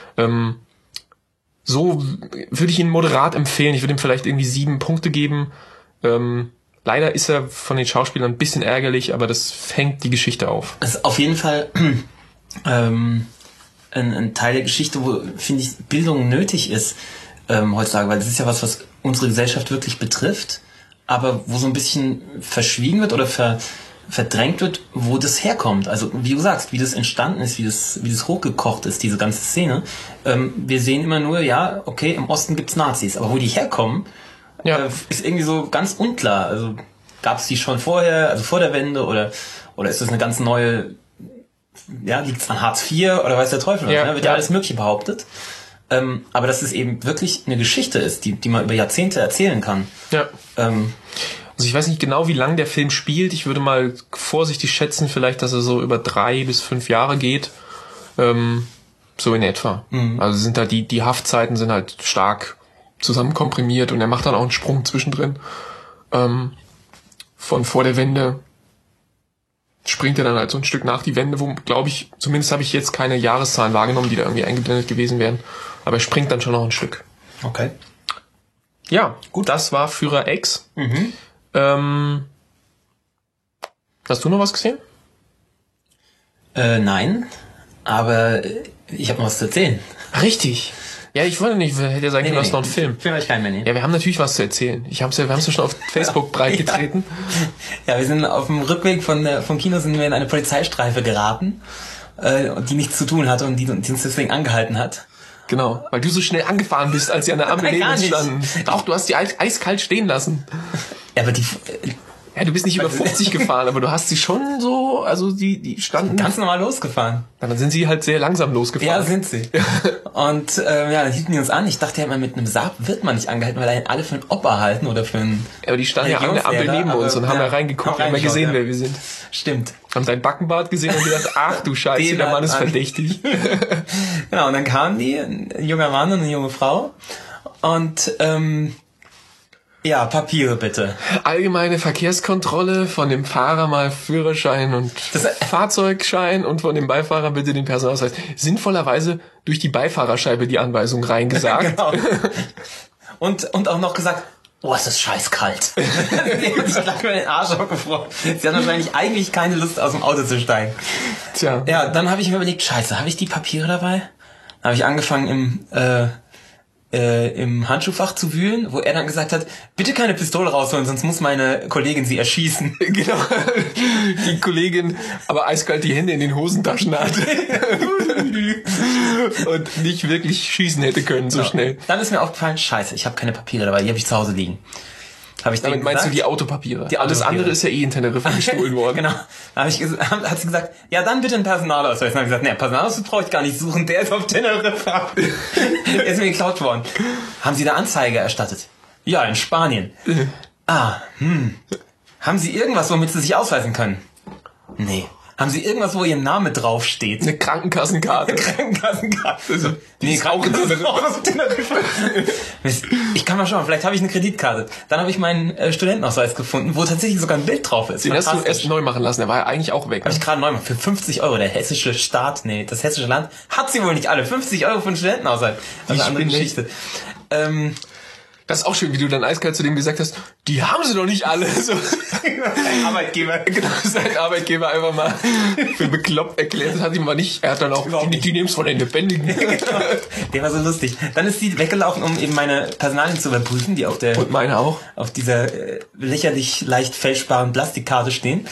[SPEAKER 2] So würde ich ihn moderat empfehlen. Ich würde ihm vielleicht irgendwie 7 Punkte geben. Leider ist er von den Schauspielern ein bisschen ärgerlich, aber das fängt die Geschichte auf.
[SPEAKER 3] Das ist auf jeden Fall ein Teil der Geschichte, wo, finde ich, Bildung nötig ist heutzutage, weil das ist ja was unsere Gesellschaft wirklich betrifft, aber wo so ein bisschen verschwiegen wird oder verdrängt wird, wo das herkommt. Also wie du sagst, wie das entstanden ist, wie das hochgekocht ist, diese ganze Szene. Wir sehen immer nur, ja, okay, im Osten gibt's Nazis, aber wo die herkommen, ist irgendwie so ganz unklar. Also gab's die schon vorher, also vor der Wende, oder ist das eine ganz neue, ja, liegt's an Hartz IV oder weiß der Teufel was, ne? Wird ja alles Mögliche behauptet. Aber dass es eben wirklich eine Geschichte ist, die man über Jahrzehnte erzählen kann.
[SPEAKER 2] Ja. Also ich weiß nicht genau, wie lang der Film spielt. Ich würde mal vorsichtig schätzen, vielleicht, dass er so über 3 bis 5 Jahre geht. So in etwa. Mhm. Also sind da die Haftzeiten sind halt stark zusammenkomprimiert und er macht dann auch einen Sprung zwischendrin. Von vor der Wende springt er dann halt so ein Stück nach die Wende, wo, glaube ich, zumindest habe ich jetzt keine Jahreszahlen wahrgenommen, die da irgendwie eingeblendet gewesen wären. Aber er springt dann schon noch ein Stück.
[SPEAKER 3] Okay.
[SPEAKER 2] Ja, gut. Das war Führer X. Mhm. Hast du noch was gesehen?
[SPEAKER 3] Nein, aber ich habe noch was zu erzählen.
[SPEAKER 2] Richtig. Ja, ich wollte nicht, hätte ja sagen können, du hast noch einen Film.
[SPEAKER 3] Film habe ich keinen mehr, nee.
[SPEAKER 2] Ja, wir haben natürlich was zu erzählen. Wir haben es ja schon auf Facebook breitgetreten.
[SPEAKER 3] Ja, wir sind auf dem Rückweg vom Kino sind wir in eine Polizeistreife geraten, die nichts zu tun hatte und die uns deswegen angehalten hat.
[SPEAKER 2] Genau, weil du so schnell angefahren bist, als sie an der Ampel neben uns standen. Doch, du hast die eiskalt stehen lassen.
[SPEAKER 3] Ja, aber
[SPEAKER 2] ja, du bist nicht über 50 gefahren, aber du hast sie schon so, also die standen
[SPEAKER 3] ganz normal losgefahren.
[SPEAKER 2] Ja, dann sind sie halt sehr langsam losgefahren.
[SPEAKER 3] Ja, sind sie. Und dann hielten die uns an. Ich dachte ja immer, mit einem Saab wird man nicht angehalten, weil alle für einen Opa halten oder für einen...
[SPEAKER 2] Ja, aber die standen ja an der Ampel neben uns und haben da reingeguckt, haben ja gesehen, wer wir sind.
[SPEAKER 3] Stimmt.
[SPEAKER 2] Haben dein Backenbart gesehen und gedacht, ach du Scheiße, der Mann ist verdächtig.
[SPEAKER 3] Genau, und dann kamen die, ein junger Mann und eine junge Frau. Und ja, Papiere bitte.
[SPEAKER 2] Allgemeine Verkehrskontrolle, von dem Fahrer mal Führerschein und Fahrzeugschein und von dem Beifahrer bitte den Personalausweis. Sinnvollerweise durch die Beifahrerscheibe die Anweisung reingesagt.
[SPEAKER 3] Genau. Und auch noch gesagt, oh, ist das scheiß kalt. Ich lag mir den Arsch aufgefroren. Sie hat wahrscheinlich eigentlich keine Lust, aus dem Auto zu steigen.
[SPEAKER 2] Tja.
[SPEAKER 3] Ja, dann habe ich mir überlegt, scheiße, habe ich die Papiere dabei? Dann habe ich angefangen im Handschuhfach zu wühlen, wo er dann gesagt hat, bitte keine Pistole rausholen, sonst muss meine Kollegin sie erschießen.
[SPEAKER 2] Genau. Die Kollegin aber eiskalt die Hände in den Hosentaschen hatte. Und nicht wirklich schießen hätte können so schnell.
[SPEAKER 3] Dann ist mir aufgefallen, scheiße, ich habe keine Papiere dabei, die habe ich zu Hause liegen.
[SPEAKER 2] Damit meinst du die Autopapiere? Alles andere ist ja in Teneriffa gestohlen worden.
[SPEAKER 3] Genau. Dann hat sie gesagt, ja dann bitte einen Personalausweis. Dann habe ich gesagt, ne, Personalausweis brauche ich gar nicht suchen, der ist auf Teneriffa. Der ist mir geklaut worden. Haben Sie da Anzeige erstattet? Ja, in Spanien. Haben Sie irgendwas, womit Sie sich ausweisen können? Nee. Haben Sie irgendwas, wo Ihr Name draufsteht?
[SPEAKER 2] Eine Krankenkassenkarte.
[SPEAKER 3] Eine Krankenkassenkarte.
[SPEAKER 2] Also,
[SPEAKER 3] nee, Krankenkasse auf Teneriffa. Ich kann mal schauen, vielleicht habe ich eine Kreditkarte. Dann habe ich meinen Studentenausweis gefunden, wo tatsächlich sogar ein Bild drauf ist.
[SPEAKER 2] Den hast du erst neu machen lassen, der war ja eigentlich auch weg.
[SPEAKER 3] Habe ich gerade neu gemacht. Für 50 €. Der hessische Staat, das hessische Land hat sie wohl nicht alle. 50 € für einen Studentenausweis. Also eine andere Geschichte.
[SPEAKER 2] Das ist auch schön, wie du dann eiskalt zu dem gesagt hast, die haben sie doch nicht alle. So.
[SPEAKER 3] Ein Arbeitgeber.
[SPEAKER 2] Genau, sein Arbeitgeber einfach mal für bekloppt erklärt. Das hat ihm aber nicht. Er hat dann auch, die nehmen es von den Lebendigen.
[SPEAKER 3] Genau. Der war so lustig. Dann ist sie weggelaufen, um eben meine Personalien zu überprüfen, die auf
[SPEAKER 2] Und meine auch.
[SPEAKER 3] auf dieser lächerlich leicht fälschbaren Plastikkarte stehen.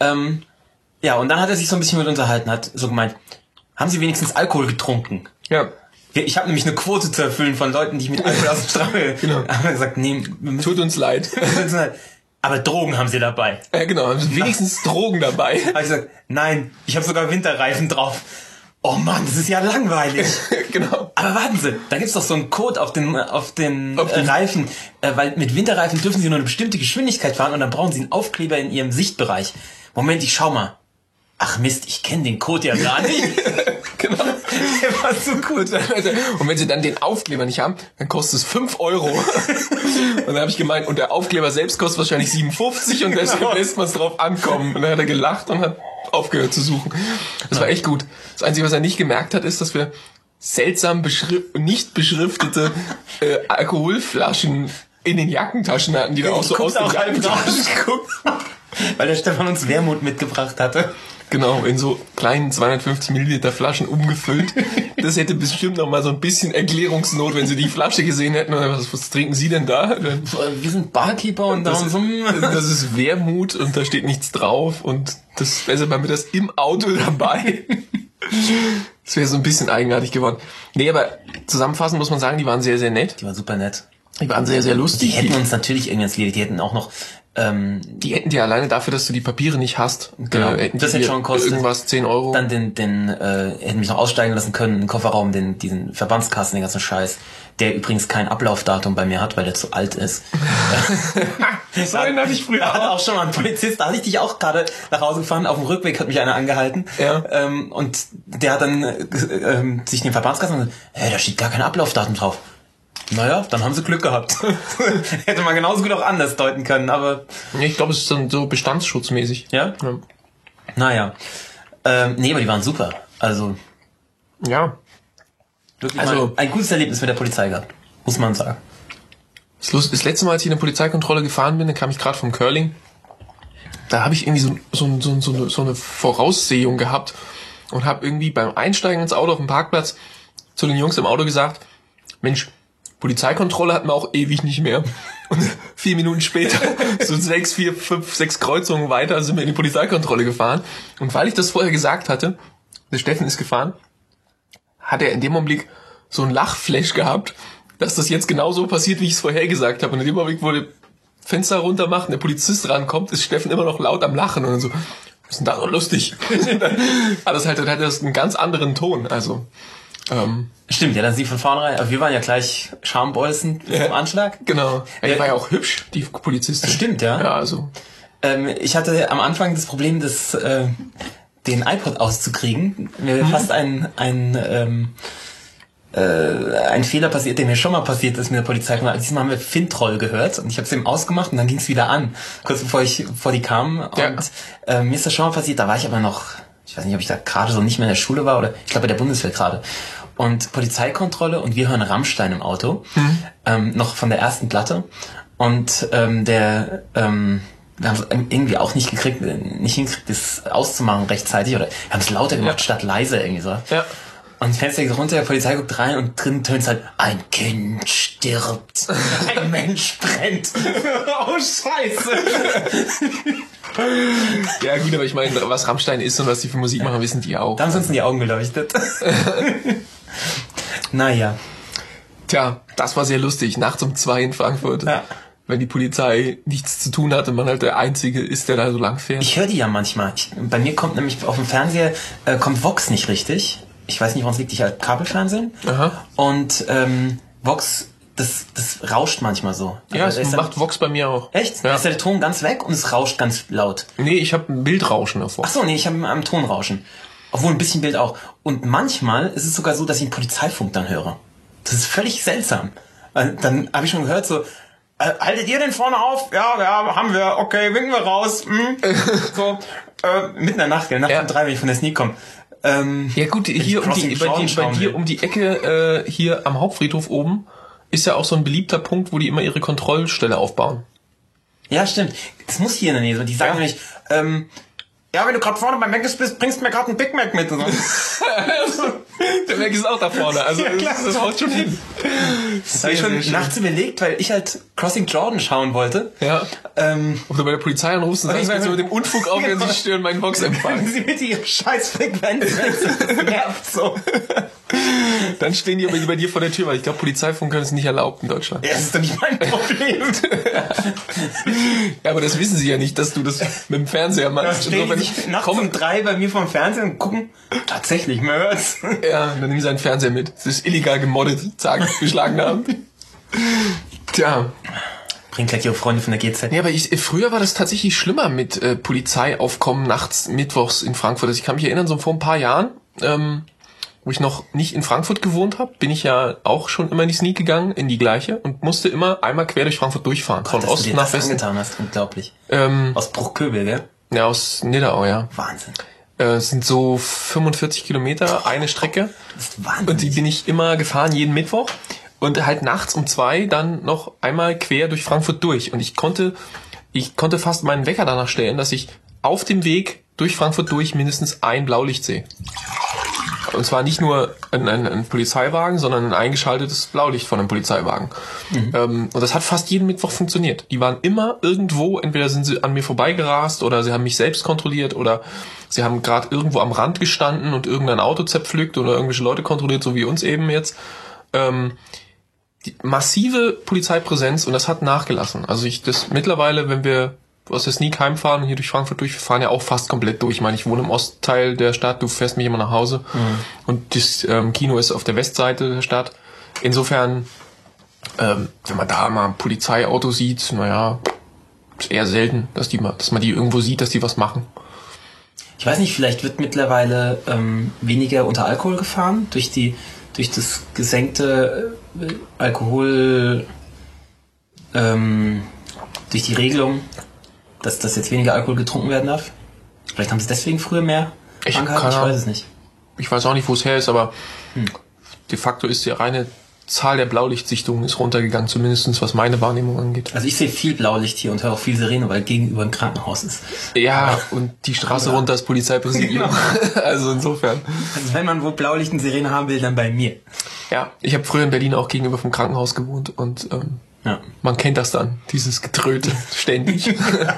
[SPEAKER 3] Ja, und dann hat er sich so ein bisschen mit unterhalten, hat so gemeint, haben Sie wenigstens Alkohol getrunken?
[SPEAKER 2] Ja.
[SPEAKER 3] Ich habe nämlich eine Quote zu erfüllen von Leuten, die ich mit Alkohol aus dem Strafe.
[SPEAKER 2] Genau.
[SPEAKER 3] Haben wir gesagt, nee,
[SPEAKER 2] Tut uns leid.
[SPEAKER 3] aber Drogen haben Sie dabei.
[SPEAKER 2] Ja, genau. Haben sie wenigstens Drogen dabei.
[SPEAKER 3] Habe ich gesagt, nein, ich habe sogar Winterreifen drauf. Oh Mann, das ist ja langweilig.
[SPEAKER 2] Genau.
[SPEAKER 3] Aber warten Sie, da gibt's doch so einen Code auf den Reifen, weil mit Winterreifen dürfen Sie nur eine bestimmte Geschwindigkeit fahren und dann brauchen Sie einen Aufkleber in Ihrem Sichtbereich. Moment, ich schau mal. Ach Mist, ich kenne den Code ja gar nicht.
[SPEAKER 2] Genau.
[SPEAKER 3] Der war so gut.
[SPEAKER 2] Und wenn sie dann den Aufkleber nicht haben, dann kostet es 5 Euro. Und dann habe ich gemeint, und der Aufkleber selbst kostet wahrscheinlich 57 und deswegen lässt man es drauf ankommen. Und dann hat er gelacht und hat aufgehört zu suchen. Das war echt gut. Das Einzige, was er nicht gemerkt hat, ist, dass wir seltsam nicht beschriftete Alkoholflaschen in den Jackentaschen hatten, die da auch so aus den Jackentaschen gucken.
[SPEAKER 3] Weil der Stefan uns Wermut mitgebracht hatte.
[SPEAKER 2] Genau, in so kleinen 250 Milliliter Flaschen umgefüllt. Das hätte bestimmt noch mal so ein bisschen Erklärungsnot, wenn sie die Flasche gesehen hätten. Was trinken Sie denn da?
[SPEAKER 3] Wir sind Barkeeper und da so.
[SPEAKER 2] Das ist Wermut und da steht nichts drauf. Und das wäre bei mir das im Auto dabei. Das wäre so ein bisschen eigenartig geworden. Nee, aber zusammenfassend muss man sagen, die waren sehr, sehr nett.
[SPEAKER 3] Die waren super nett.
[SPEAKER 2] Die waren sehr, sehr lustig.
[SPEAKER 3] Die hätten uns natürlich irgendwie ins Leben, die hätten auch noch...
[SPEAKER 2] die hätten dir alleine dafür, dass du die Papiere nicht hast,
[SPEAKER 3] genau, das hätte schon gekostet.
[SPEAKER 2] Irgendwas 10 Euro.
[SPEAKER 3] Dann hätten mich noch aussteigen lassen können, den Kofferraum, diesen Verbandskasten, den ganzen Scheiß, der übrigens kein Ablaufdatum bei mir hat, weil der zu alt ist.
[SPEAKER 2] So einen hatte ich früher
[SPEAKER 3] da hat auch schon mal ein Polizist, da hatte ich dich auch gerade nach Hause gefahren, auf dem Rückweg hat mich einer angehalten.
[SPEAKER 2] Ja.
[SPEAKER 3] Und der hat dann sich den Verbandskasten gesagt, da steht gar kein Ablaufdatum drauf. Naja, dann haben sie Glück gehabt. Hätte man genauso gut auch anders deuten können, aber...
[SPEAKER 2] Ich glaube, es ist dann so bestandsschutzmäßig.
[SPEAKER 3] Ja? Naja. Nee, aber die waren super. Also...
[SPEAKER 2] Ja.
[SPEAKER 3] Wirklich mal ein gutes Erlebnis mit der Polizei gehabt. Muss man sagen.
[SPEAKER 2] Das letzte Mal, als ich in eine Polizeikontrolle gefahren bin, dann kam ich gerade vom Curling. Da habe ich irgendwie so eine Voraussehung gehabt und habe irgendwie beim Einsteigen ins Auto auf dem Parkplatz zu den Jungs im Auto gesagt, Mensch, Polizeikontrolle hatten wir auch ewig nicht mehr. Und 4 Minuten später, so 6 Kreuzungen weiter, sind wir in die Polizeikontrolle gefahren. Und weil ich das vorher gesagt hatte, der Steffen ist gefahren, hat er in dem Augenblick so ein Lachflash gehabt, dass das jetzt genau so passiert, wie ich es vorher gesagt habe. Und in dem Augenblick, wo der Fenster runter macht und der Polizist rankommt, ist Steffen immer noch laut am Lachen. Und dann so, was ist denn da so lustig? Alles halt, dann hat das einen ganz anderen Ton. Also...
[SPEAKER 3] Stimmt, ja, dann sie von vornherein, aber wir waren ja gleich Schambolzen zum Anschlag.
[SPEAKER 2] Genau. Die war ja auch hübsch, die Polizistin.
[SPEAKER 3] Stimmt, ja.
[SPEAKER 2] Ja, also.
[SPEAKER 3] Ich hatte am Anfang das Problem, den iPod auszukriegen. Mir fast ein Fehler passiert, der mir schon mal passiert ist mit der Polizei. Diesmal haben wir Fintroll gehört und ich habe es eben ausgemacht und dann ging es wieder an, kurz bevor ich vor die kam. Und mir ist das schon mal passiert, da war ich aber noch, ich weiß nicht, ob ich da gerade so nicht mehr in der Schule war oder ich glaube bei der Bundeswehr gerade. Und Polizeikontrolle und wir hören Rammstein im Auto, noch von der ersten Platte. Und wir haben es irgendwie auch nicht hingekriegt, das auszumachen rechtzeitig. Oder wir haben es lauter gemacht statt leise irgendwie so.
[SPEAKER 2] Ja.
[SPEAKER 3] Und das Fenster geht runter, der Polizei guckt rein und drin tönt halt, ein Kind stirbt, ein Mensch brennt. Oh Scheiße.
[SPEAKER 2] Ja gut, aber ich meine, was Rammstein ist und was die für Musik machen, wissen die auch.
[SPEAKER 3] Da haben sie uns in die Augen geleuchtet. Naja.
[SPEAKER 2] Tja, das war sehr lustig. Nachts um 2 in Frankfurt.
[SPEAKER 3] Ja.
[SPEAKER 2] Wenn die Polizei nichts zu tun hat und man halt der Einzige ist, der da so lang fährt.
[SPEAKER 3] Ich höre die ja manchmal. Bei mir kommt nämlich auf dem Fernseher kommt Vox nicht richtig. Ich weiß nicht, woran es liegt. Ich halt Kabelfernsehen.
[SPEAKER 2] Aha.
[SPEAKER 3] Und Vox, das rauscht manchmal so.
[SPEAKER 2] Ja,
[SPEAKER 3] also,
[SPEAKER 2] es macht Vox bei mir auch.
[SPEAKER 3] Echt?
[SPEAKER 2] Ja.
[SPEAKER 3] Da ist der Ton ganz weg und es rauscht ganz laut.
[SPEAKER 2] Nee, ich habe ein Bildrauschen auf Vox.
[SPEAKER 3] Ach so, nee, ich habe am Tonrauschen. Obwohl ein bisschen Bild auch. Und manchmal ist es sogar so, dass ich einen Polizeifunk dann höre. Das ist völlig seltsam. Dann habe ich schon gehört so, haltet ihr den vorne auf? Ja, haben wir. Okay, winken wir raus. So, mitten in der Nacht, nachts um 3, wenn ich von der Sneak komme.
[SPEAKER 2] Ja gut, hier bei dir um die Ecke, hier am Hauptfriedhof oben, ist ja auch so ein beliebter Punkt, wo die immer ihre Kontrollstelle aufbauen.
[SPEAKER 3] Ja, stimmt. Das muss hier in der Nähe sein. Die sagen nämlich, ja, wenn du gerade vorne beim Mac bist, bringst du mir gerade einen Big Mac mit.
[SPEAKER 2] Der Mac ist auch da vorne, also ja, das haut schon hin.
[SPEAKER 3] Das habe ich schon nachts überlegt, weil ich halt Crossing Jordan schauen wollte.
[SPEAKER 2] Ja. Ob du bei der Polizei anrufst und sagst, mit dem Unfug auf, wenn sie stören meinen Vox-Empfang.
[SPEAKER 3] Sie mit ihrer scheiß Frequenz, das nervt so.
[SPEAKER 2] Dann stehen die aber bei dir vor der Tür, weil ich glaube, Polizeifunk können es nicht erlaubt in Deutschland.
[SPEAKER 3] Ja, das ist doch nicht mein Problem.
[SPEAKER 2] Ja, aber das wissen sie ja nicht, dass du das mit dem Fernseher machst.
[SPEAKER 3] Da stehen die nachts um 3 bei mir vom Fernseher und gucken, tatsächlich, man hört's.
[SPEAKER 2] Ja, dann nehmen sie einen Fernseher mit. Das ist illegal gemoddet, beschlagnahmt. Tja.
[SPEAKER 3] Bring gleich ihre Freunde von der GZ.
[SPEAKER 2] Ja, aber früher war das tatsächlich schlimmer mit Polizeiaufkommen nachts, mittwochs in Frankfurt. Also ich kann mich erinnern, so vor ein paar Jahren, wo ich noch nicht in Frankfurt gewohnt habe, bin ich ja auch schon immer in die Sneak gegangen, in die gleiche, und musste immer einmal quer durch Frankfurt durchfahren.
[SPEAKER 3] Gott,
[SPEAKER 2] von
[SPEAKER 3] dass
[SPEAKER 2] Osten
[SPEAKER 3] du dir
[SPEAKER 2] nach
[SPEAKER 3] das
[SPEAKER 2] Westen.
[SPEAKER 3] angetan hast, unglaublich. Aus Bruchköbel, gell?
[SPEAKER 2] Ja, aus Nidderau, ja.
[SPEAKER 3] Wahnsinn.
[SPEAKER 2] Es sind so 45 Kilometer, eine Strecke.
[SPEAKER 3] Das ist Wahnsinn.
[SPEAKER 2] Und die bin ich immer gefahren, jeden Mittwoch. Und halt nachts um 2 dann noch einmal quer durch Frankfurt durch. Und ich konnte fast meinen Wecker danach stellen, dass ich auf dem Weg durch Frankfurt durch mindestens ein Blaulicht sehe. Und zwar nicht nur ein Polizeiwagen, sondern ein eingeschaltetes Blaulicht von einem Polizeiwagen. Und das hat fast jeden Mittwoch funktioniert. Die waren immer irgendwo, entweder sind sie an mir vorbeigerast oder sie haben mich selbst kontrolliert oder sie haben gerade irgendwo am Rand gestanden und irgendein Auto zerpflückt oder irgendwelche Leute kontrolliert, so wie uns eben jetzt. Die massive Polizeipräsenz, und das hat nachgelassen. Also mittlerweile, wenn wir aus der Sneak heimfahren und hier durch Frankfurt durch, wir fahren ja auch fast komplett durch. Ich meine, ich wohne im Ostteil der Stadt, du fährst mich immer nach Hause. Und das Kino ist auf der Westseite der Stadt. Insofern, wenn man da mal ein Polizeiauto sieht, naja, ist eher selten, dass man die irgendwo sieht, dass die was machen.
[SPEAKER 3] Ich weiß nicht, vielleicht wird mittlerweile weniger unter Alkohol gefahren, durch das gesenkte Alkohol, durch die Regelung, dass jetzt weniger Alkohol getrunken werden darf. Vielleicht haben sie deswegen früher mehr angehalten, ich weiß es nicht.
[SPEAKER 2] Ich weiß auch nicht, wo es her ist, aber de facto ist die reine Zahl der Blaulichtsichtungen ist runtergegangen, zumindest was meine Wahrnehmung angeht.
[SPEAKER 3] Also ich sehe viel Blaulicht hier und höre auch viel Sirene, weil gegenüber ein Krankenhaus ist.
[SPEAKER 2] Ja, und die Straße runter ist Polizeipräsidium. Genau. Also insofern.
[SPEAKER 3] Also wenn man wo Blaulicht und Sirene haben will, dann bei mir.
[SPEAKER 2] Ja, ich habe früher in Berlin auch gegenüber vom Krankenhaus gewohnt und man kennt das dann, dieses Getröte ständig.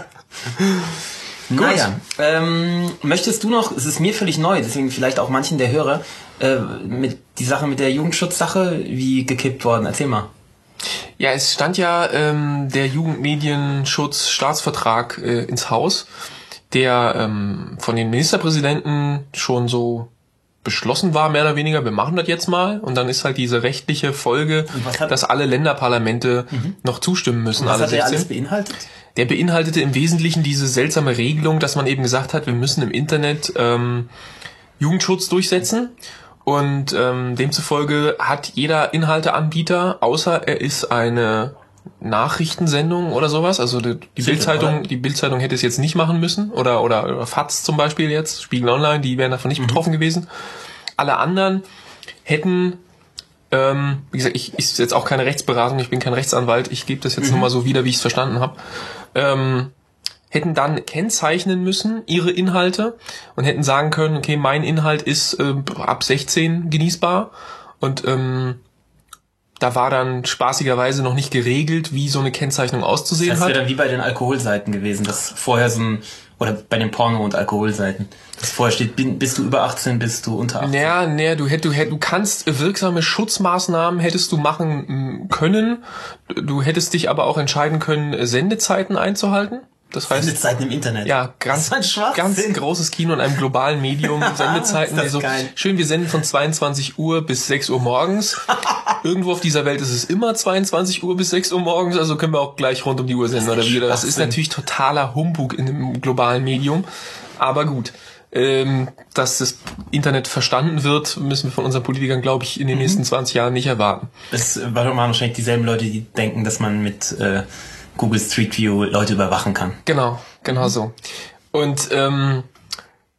[SPEAKER 3] Naja, möchtest du noch, es ist mir völlig neu, deswegen vielleicht auch manchen der Hörer, die Sache mit der Jugendschutzsache, wie gekippt worden? Erzähl mal.
[SPEAKER 2] Ja, es stand ja der Jugendmedienschutzstaatsvertrag ins Haus, der von den Ministerpräsidenten schon so beschlossen war, mehr oder weniger, wir machen das jetzt mal. Und dann ist halt diese rechtliche Folge, dass alle Länderparlamente noch zustimmen müssen.
[SPEAKER 3] Was
[SPEAKER 2] alle
[SPEAKER 3] hat der
[SPEAKER 2] 16.
[SPEAKER 3] alles beinhaltet?
[SPEAKER 2] Der beinhaltete im Wesentlichen diese seltsame Regelung, dass man eben gesagt hat, wir müssen im Internet Jugendschutz durchsetzen. Und demzufolge hat jeder Inhalteanbieter, außer er ist eine Nachrichtensendung oder sowas, also die Bild-Zeitung hätte es jetzt nicht machen müssen, oder FAZ zum Beispiel jetzt, Spiegel Online, die wären davon nicht betroffen gewesen. Alle anderen hätten, wie gesagt, ist jetzt auch keine Rechtsberatung, ich bin kein Rechtsanwalt, ich gebe das jetzt nur mal so wieder, wie ich es verstanden habe, hätten dann kennzeichnen müssen, ihre Inhalte, und hätten sagen können, okay, mein Inhalt ist ab 16 genießbar, und da war dann spaßigerweise noch nicht geregelt, wie so eine Kennzeichnung auszusehen hat.
[SPEAKER 3] Das wäre dann wie bei den Alkoholseiten gewesen, das vorher oder bei den Porno- und Alkoholseiten, das vorher steht, bist du über 18, bist du unter 18.
[SPEAKER 2] Naja, du kannst wirksame Schutzmaßnahmen hättest du machen können, du hättest dich aber auch entscheiden können, Sendezeiten einzuhalten. Das heißt,
[SPEAKER 3] Sendezeiten im Internet.
[SPEAKER 2] Ja, ganz großes Kino in einem globalen Medium. Sendezeiten,
[SPEAKER 3] ist das geil.
[SPEAKER 2] Schön, wir senden von 22 Uhr bis 6 Uhr morgens. Irgendwo auf dieser Welt ist es immer 22 Uhr bis 6 Uhr morgens, also können wir auch gleich rund um die Uhr senden oder wieder. Das ist natürlich totaler Humbug in einem globalen Medium. Aber gut, dass das Internet verstanden wird, müssen wir von unseren Politikern, glaube ich, in den nächsten 20 Jahren nicht erwarten.
[SPEAKER 3] Das waren wahrscheinlich dieselben Leute, die denken, dass man mit Google Street View Leute überwachen kann.
[SPEAKER 2] Genau so. Und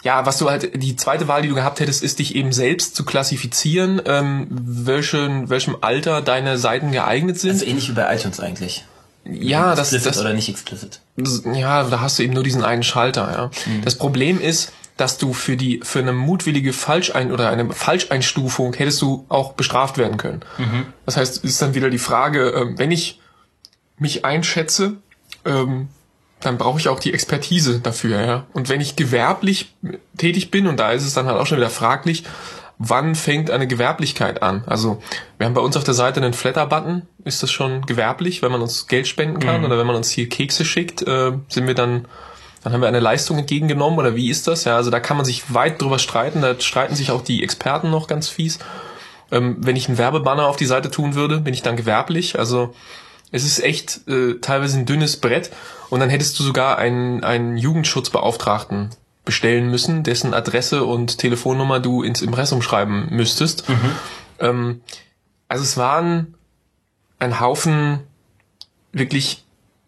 [SPEAKER 2] ja, was du halt, die zweite Wahl, die du gehabt hättest, ist dich eben selbst zu klassifizieren, welchem Alter deine Seiten geeignet sind.
[SPEAKER 3] Also ähnlich wie bei iTunes eigentlich.
[SPEAKER 2] Ja,
[SPEAKER 3] explicit oder nicht explicit.
[SPEAKER 2] Ja, da hast du eben nur diesen einen Schalter, ja. Das Problem ist, dass du für eine mutwillige eine Falscheinstufung hättest du auch bestraft werden können. Das heißt, ist dann wieder die Frage, wenn ich mich einschätze, dann brauche ich auch die Expertise dafür, ja. Und wenn ich gewerblich tätig bin, und da ist es dann halt auch schon wieder fraglich, wann fängt eine Gewerblichkeit an? Also, wir haben bei uns auf der Seite einen Flatter-Button. Ist das schon gewerblich, wenn man uns Geld spenden kann? Oder wenn man uns hier Kekse schickt, sind wir dann haben wir eine Leistung entgegengenommen? Oder wie ist das? Ja, also da kann man sich weit drüber streiten. Da streiten sich auch die Experten noch ganz fies. Wenn ich einen Werbebanner auf die Seite tun würde, bin ich dann gewerblich. Also, es ist echt teilweise ein dünnes Brett. Und dann hättest du sogar einen Jugendschutzbeauftragten bestellen müssen, dessen Adresse und Telefonnummer du ins Impressum schreiben müsstest. Also es waren ein Haufen wirklich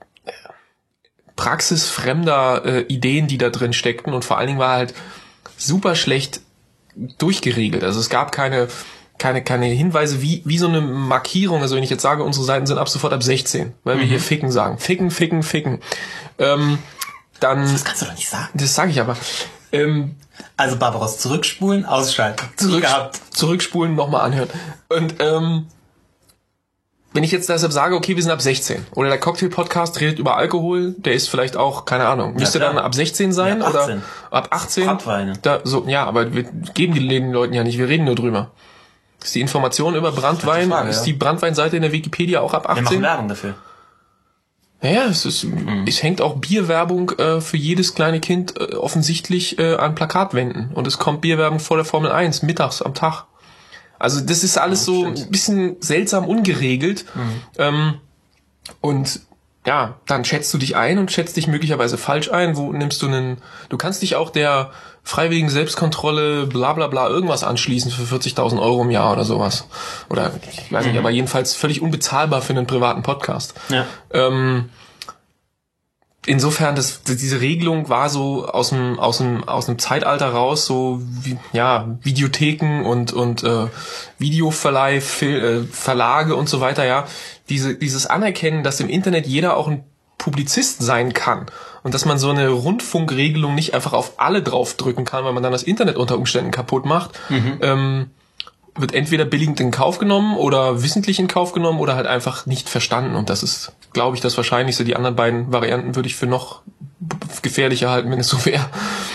[SPEAKER 2] praxisfremder Ideen, die da drin steckten, und vor allen Dingen war halt super schlecht durchgeregelt. Also es gab keine Hinweise, wie so eine Markierung. Also wenn ich jetzt sage, unsere Seiten sind ab sofort ab 16, weil wir hier ficken sagen. Ficken. Dann,
[SPEAKER 3] das kannst du doch nicht sagen.
[SPEAKER 2] Das sage ich aber.
[SPEAKER 3] Also Barbaros, zurückspulen, ausschalten.
[SPEAKER 2] Zurückspulen, nochmal anhören. Und wenn ich jetzt deshalb sage, okay, wir sind ab 16, oder der Cocktail-Podcast redet über Alkohol, der ist vielleicht auch, keine Ahnung, müsste dann ab 16 sein?
[SPEAKER 3] Ja, ab 18.
[SPEAKER 2] Oder ab 18?
[SPEAKER 3] Brandweine.
[SPEAKER 2] Ja, aber wir geben den Leuten ja nicht, wir reden nur drüber. Ist die Information über Brandwein, ist die Brandweinseite in der Wikipedia auch ab 18?
[SPEAKER 3] Wir machen Werbung dafür.
[SPEAKER 2] Naja, es hängt auch Bierwerbung für jedes kleine Kind offensichtlich an Plakatwänden. Und es kommt Bierwerbung vor der Formel 1, mittags am Tag. Also das ist alles so ein bisschen seltsam ungeregelt. Und ja, dann schätzt du dich ein und schätzt dich möglicherweise falsch ein. Wo nimmst du du kannst dich auch der freiwilligen Selbstkontrolle bla bla bla irgendwas anschließen für 40.000 Euro im Jahr oder sowas. Oder ich weiß nicht, aber jedenfalls völlig unbezahlbar für einen privaten Podcast.
[SPEAKER 3] Ja.
[SPEAKER 2] Insofern, diese Regelung war so aus dem Zeitalter raus, so wie, ja, Videotheken und Videoverleih, Verlage und so weiter, ja. Dieses Anerkennen, dass im Internet jeder auch ein Publizist sein kann und dass man so eine Rundfunkregelung nicht einfach auf alle draufdrücken kann, weil man dann das Internet unter Umständen kaputt macht, wird entweder billigend in Kauf genommen oder wissentlich in Kauf genommen oder halt einfach nicht verstanden. Und das ist, glaube ich, das Wahrscheinlichste. Die anderen beiden Varianten würde ich für noch gefährlicher halten, wenn es so wäre.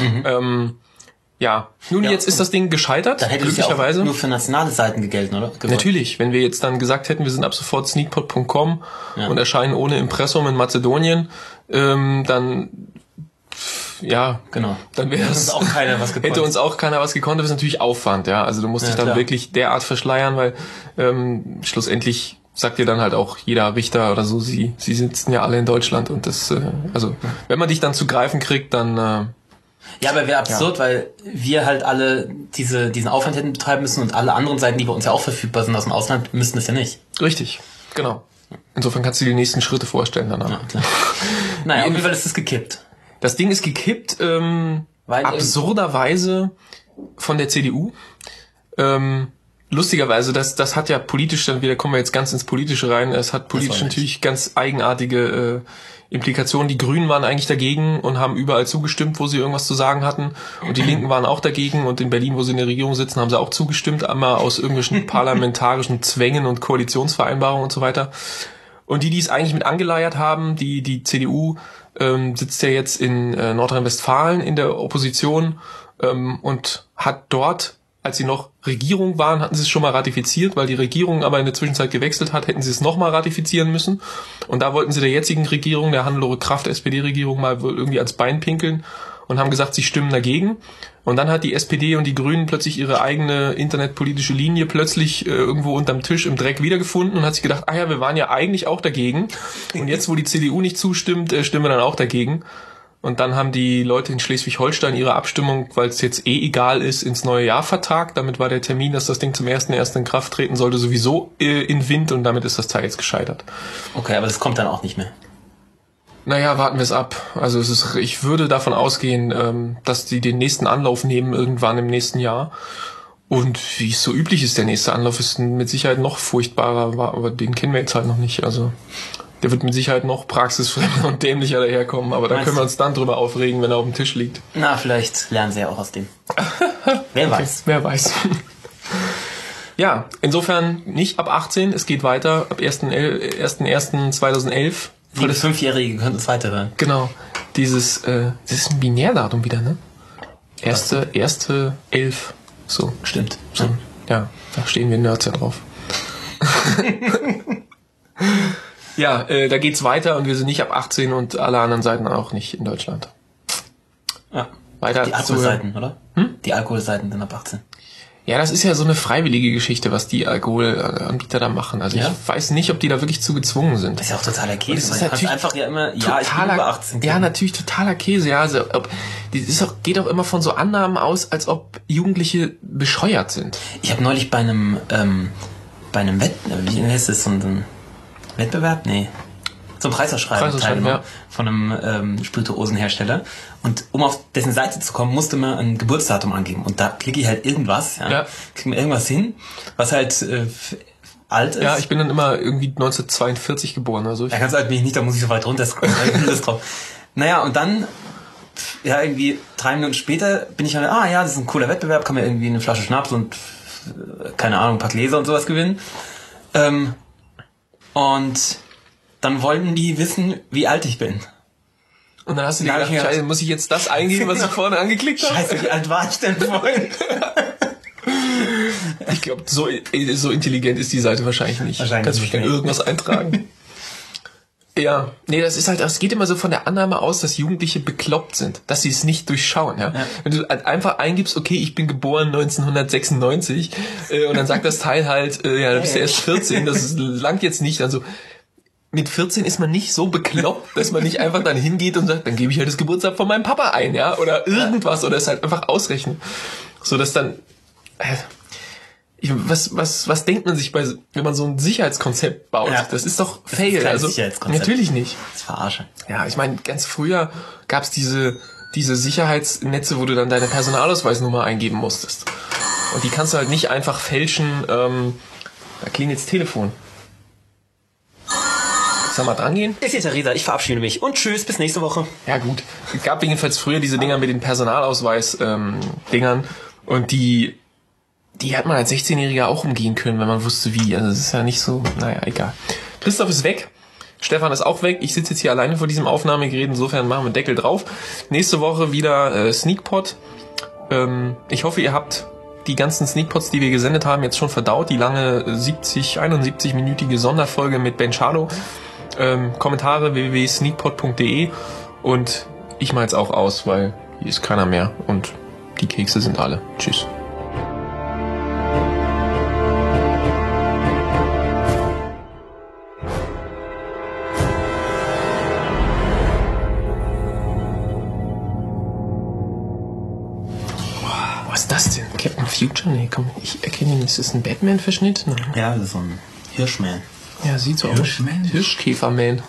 [SPEAKER 2] Jetzt ist das Ding gescheitert,
[SPEAKER 3] dann hätte
[SPEAKER 2] glücklicherweise.
[SPEAKER 3] Ja nur für nationale Seiten gegelten, oder?
[SPEAKER 2] Natürlich, wenn wir jetzt dann gesagt hätten, wir sind ab sofort sneakpot.com und erscheinen ohne Impressum in Mazedonien, dann ja,
[SPEAKER 3] genau.
[SPEAKER 2] Dann wäre es auch keiner was gekonnt. Hätte uns auch keiner was gekonnt, das ist natürlich Aufwand, ja. Also du musst dich dann wirklich derart verschleiern, weil schlussendlich sagt dir dann halt auch jeder Richter oder so, sie sitzen ja alle in Deutschland und das, also wenn man dich dann zu greifen kriegt, dann
[SPEAKER 3] ja, aber wäre absurd, weil wir halt alle diesen Aufwand hätten betreiben müssen und alle anderen Seiten, die bei uns ja auch verfügbar sind aus dem Ausland, müssten das ja nicht.
[SPEAKER 2] Richtig, genau. Insofern kannst du dir die nächsten Schritte vorstellen danach.
[SPEAKER 3] Ja, klar. Naja, auf jeden Fall ist es gekippt.
[SPEAKER 2] Das Ding ist gekippt, absurderweise von der CDU. Lustigerweise, das hat ja politisch dann wieder, kommen wir jetzt ganz ins Politische rein, es hat politisch natürlich ganz eigenartige Implikationen. Die Grünen waren eigentlich dagegen und haben überall zugestimmt, wo sie irgendwas zu sagen hatten. Und die Linken waren auch dagegen. Und in Berlin, wo sie in der Regierung sitzen, haben sie auch zugestimmt, einmal aus irgendwelchen parlamentarischen Zwängen und Koalitionsvereinbarungen und so weiter. Und die es eigentlich mit angeleiert haben, die CDU sitzt ja jetzt in Nordrhein-Westfalen in der Opposition und hat dort, als sie noch Regierung waren, hatten sie es schon mal ratifiziert, weil die Regierung aber in der Zwischenzeit gewechselt hat, hätten sie es nochmal ratifizieren müssen. Und da wollten sie der jetzigen Regierung, der Hannelore Kraft SPD-Regierung, mal irgendwie ans Bein pinkeln und haben gesagt, sie stimmen dagegen. Und dann hat die SPD und die Grünen plötzlich ihre eigene internetpolitische Linie plötzlich irgendwo unterm Tisch im Dreck wiedergefunden und hat sich gedacht, wir waren ja eigentlich auch dagegen. Und jetzt, wo die CDU nicht zustimmt, stimmen wir dann auch dagegen. Und dann haben die Leute in Schleswig-Holstein ihre Abstimmung, weil es jetzt egal ist, ins neue Jahr vertagt. Damit war der Termin, dass das Ding zum 1.1. in Kraft treten sollte, sowieso in Wind und damit ist das Teil jetzt gescheitert.
[SPEAKER 3] Okay, aber das kommt dann auch nicht mehr.
[SPEAKER 2] Naja, warten wir es ab. Also ich würde davon ausgehen, dass die den nächsten Anlauf nehmen irgendwann im nächsten Jahr. Und wie es so üblich ist, der nächste Anlauf ist mit Sicherheit noch furchtbarer, aber den kennen wir jetzt halt noch nicht. Also der wird mit Sicherheit noch praxisfremder und dämlicher daherkommen, aber da können wir uns dann drüber aufregen, wenn er auf dem Tisch liegt.
[SPEAKER 3] Na, vielleicht lernen sie ja auch aus dem. Wer weiß.
[SPEAKER 2] Wer weiß. Ja, insofern nicht ab 18, es geht weiter ab 1.1.2011.
[SPEAKER 3] Liebe 5-Jährige können das weiterhören.
[SPEAKER 2] Genau. Das ist ein Binärdatum wieder, ne? 1.11. So.
[SPEAKER 3] Stimmt.
[SPEAKER 2] So. Ja, da stehen wir Nerds ja drauf. Ja, da geht's weiter und wir sind nicht ab 18 und alle anderen Seiten auch nicht in Deutschland.
[SPEAKER 3] Ja.
[SPEAKER 2] Weiter
[SPEAKER 3] Die Alkoholseiten, oder? Die Alkoholseiten sind ab 18.
[SPEAKER 2] Ja, das ist ja so eine freiwillige Geschichte, was die Alkoholanbieter da machen. Also ich weiß nicht, ob die da wirklich zu gezwungen sind.
[SPEAKER 3] Das ist ja auch totaler Käse.
[SPEAKER 2] Das ist natürlich
[SPEAKER 3] einfach ja immer, ich bin über 18.
[SPEAKER 2] Ja, natürlich totaler Käse. Ja, also geht auch immer von so Annahmen aus, als ob Jugendliche bescheuert sind.
[SPEAKER 3] Ich habe neulich bei einem wie heißt das, so ein Wettbewerb? Nee. So ein Preisausschreiben teilgenommen von einem Spirituosenhersteller. Und um auf dessen Seite zu kommen, musste man ein Geburtsdatum angeben. Und da klicke ich halt irgendwas, kriege mir irgendwas hin, was halt alt ist.
[SPEAKER 2] Ja, ich bin dann immer irgendwie 1942 geboren. Also
[SPEAKER 3] ja, ganz alt bin ich nicht, da muss ich so weit runter scrollen. Drauf. Naja, und dann, ja, irgendwie 3 Minuten später bin ich halt, das ist ein cooler Wettbewerb, kann man irgendwie eine Flasche Schnaps und, keine Ahnung, ein paar Gläser und sowas gewinnen. Und dann wollten die wissen, wie alt ich bin.
[SPEAKER 2] Und dann hast du dir gedacht, Scheiße, muss ich jetzt das eingeben, was ich vorne angeklickt habe?
[SPEAKER 3] Scheiße, wie alt war ich denn vorhin?
[SPEAKER 2] Ich glaube, so intelligent ist die Seite wahrscheinlich nicht. Kannst du nicht irgendwas eintragen. Ja, nee, das geht immer so von der Annahme aus, dass Jugendliche bekloppt sind, dass sie es nicht durchschauen, ja. Wenn du halt einfach eingibst, okay, ich bin geboren 1996, und dann sagt das Teil halt, da bist du erst 14, das langt jetzt nicht, also mit 14 ist man nicht so bekloppt, dass man nicht einfach dann hingeht und sagt, dann gebe ich halt das Geburtstag von meinem Papa ein, ja, oder irgendwas, oder es halt einfach ausrechnen. So dass dann, was denkt man sich wenn man so ein Sicherheitskonzept baut? Ja. Das ist doch fail. Also, natürlich nicht.
[SPEAKER 3] Das ist Verarsche.
[SPEAKER 2] Ja, ich meine, ganz früher gab's diese Sicherheitsnetze, wo du dann deine Personalausweisnummer eingeben musstest. Und die kannst du halt nicht einfach fälschen, da klingelt das Telefon. Soll mal dran gehen?
[SPEAKER 3] Ist jetzt der Rita, ich verabschiede mich und tschüss, bis nächste Woche.
[SPEAKER 2] Ja gut, es gab jedenfalls früher diese Dinger mit den Personalausweis-Dingern und die hat man als 16-Jähriger auch umgehen können, wenn man wusste wie. Also es ist ja nicht so, naja, egal. Christoph ist weg, Stefan ist auch weg, ich sitze jetzt hier alleine vor diesem Aufnahmegerät, insofern machen wir Deckel drauf. Nächste Woche wieder Sneakpot. Ich hoffe, ihr habt die ganzen Sneakpots, die wir gesendet haben, jetzt schon verdaut. Die lange 71-minütige Sonderfolge mit Ben Schado. Kommentare www.sneakpot.de und ich mache jetzt auch aus, weil hier ist keiner mehr und die Kekse sind alle. Tschüss. Was ist das denn? Captain Future? Nee, komm, ich erkenne ihn. Ist das ein Batman-Verschnitt? Nein.
[SPEAKER 3] Ja, das ist so ein Hirschman.
[SPEAKER 2] Ja, sieht so aus. Hirschkäferman.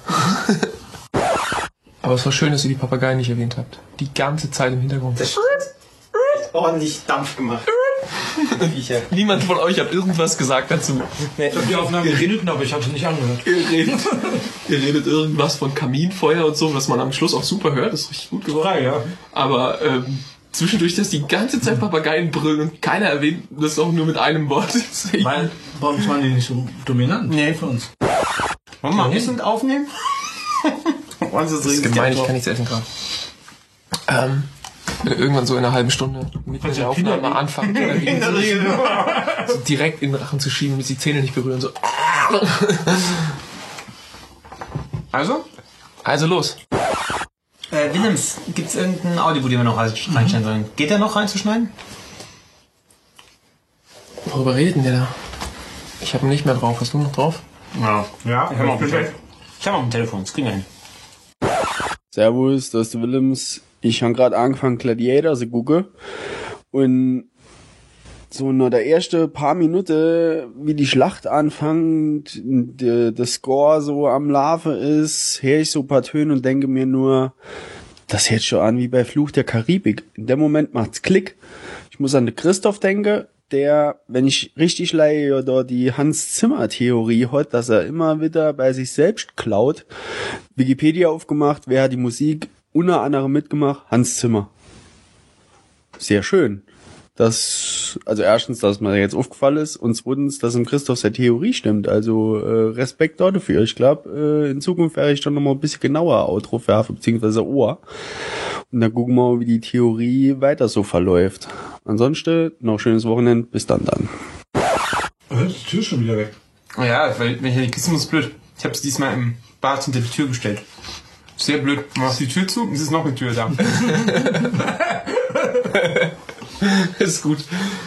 [SPEAKER 2] Aber es war schön, dass ihr die Papageien nicht erwähnt habt. Die ganze Zeit im Hintergrund.
[SPEAKER 3] Das hat ordentlich Dampf gemacht.
[SPEAKER 2] Niemand von euch hat irgendwas gesagt dazu.
[SPEAKER 1] Ich habe die Aufnahme geredet, aber ich habe sie nicht angehört.
[SPEAKER 2] Ihr redet irgendwas von Kaminfeuer und so, was man am Schluss auch super hört. Das ist richtig gut geworden.
[SPEAKER 1] Ja.
[SPEAKER 2] Aber zwischendurch, dass die ganze Zeit Papageien brüllen und keiner erwähnt das auch nur mit einem Wort.
[SPEAKER 1] Weil bei uns waren die nicht so dominant.
[SPEAKER 3] Nee, für uns. Wollen wir mal Essen aufnehmen?
[SPEAKER 2] Das ist gemein, ich kann nichts essen gerade. Irgendwann so in einer halben Stunde mit der Aufnahme anfangen. So direkt in den Rachen zu schieben, bis die Zähne nicht berühren. So. Also los.
[SPEAKER 3] Willems, gibt's irgendein Audio, den wir noch reinstellen sollen? Geht der noch reinzuschneiden?
[SPEAKER 2] Worüber redet denn der da? Ich habe ihn nicht mehr drauf. Hast du noch drauf?
[SPEAKER 3] Ja, ich habe noch ein Telefon, das kriegen wir hin.
[SPEAKER 4] Servus, das ist der Willems. Ich habe gerade angefangen, Gladiator zu gucken. Und so nur der erste paar Minuten, wie die Schlacht anfängt, der Score so am Laufen ist, höre ich so ein paar Töne und denke mir nur, das hört schon an wie bei Fluch der Karibik. In dem Moment macht's Klick. Ich muss an den Christoph denken, der, wenn ich richtig leihe, oder die Hans-Zimmer-Theorie hat, dass er immer wieder bei sich selbst klaut. Wikipedia aufgemacht, wer hat die Musik unter anderem mitgemacht? Hans Zimmer. Sehr schön. Also erstens, dass mir jetzt aufgefallen ist und zweitens, dass im Christoph seine Theorie stimmt. Also Respekt dafür. Ich glaube, in Zukunft werde ich dann nochmal ein bisschen genauer Outro werfen, beziehungsweise Ohr. Und dann gucken wir mal, wie die Theorie weiter so verläuft. Ansonsten, noch schönes Wochenende. Bis dann.
[SPEAKER 1] Die Tür ist schon wieder weg.
[SPEAKER 3] Oh ja, weil wenn ich die Kiste muss, blöd. Ich habe es diesmal im Bad hinter die Tür gestellt. Sehr blöd. Du machst die Tür zu und es ist noch eine Tür da.
[SPEAKER 2] Ist gut.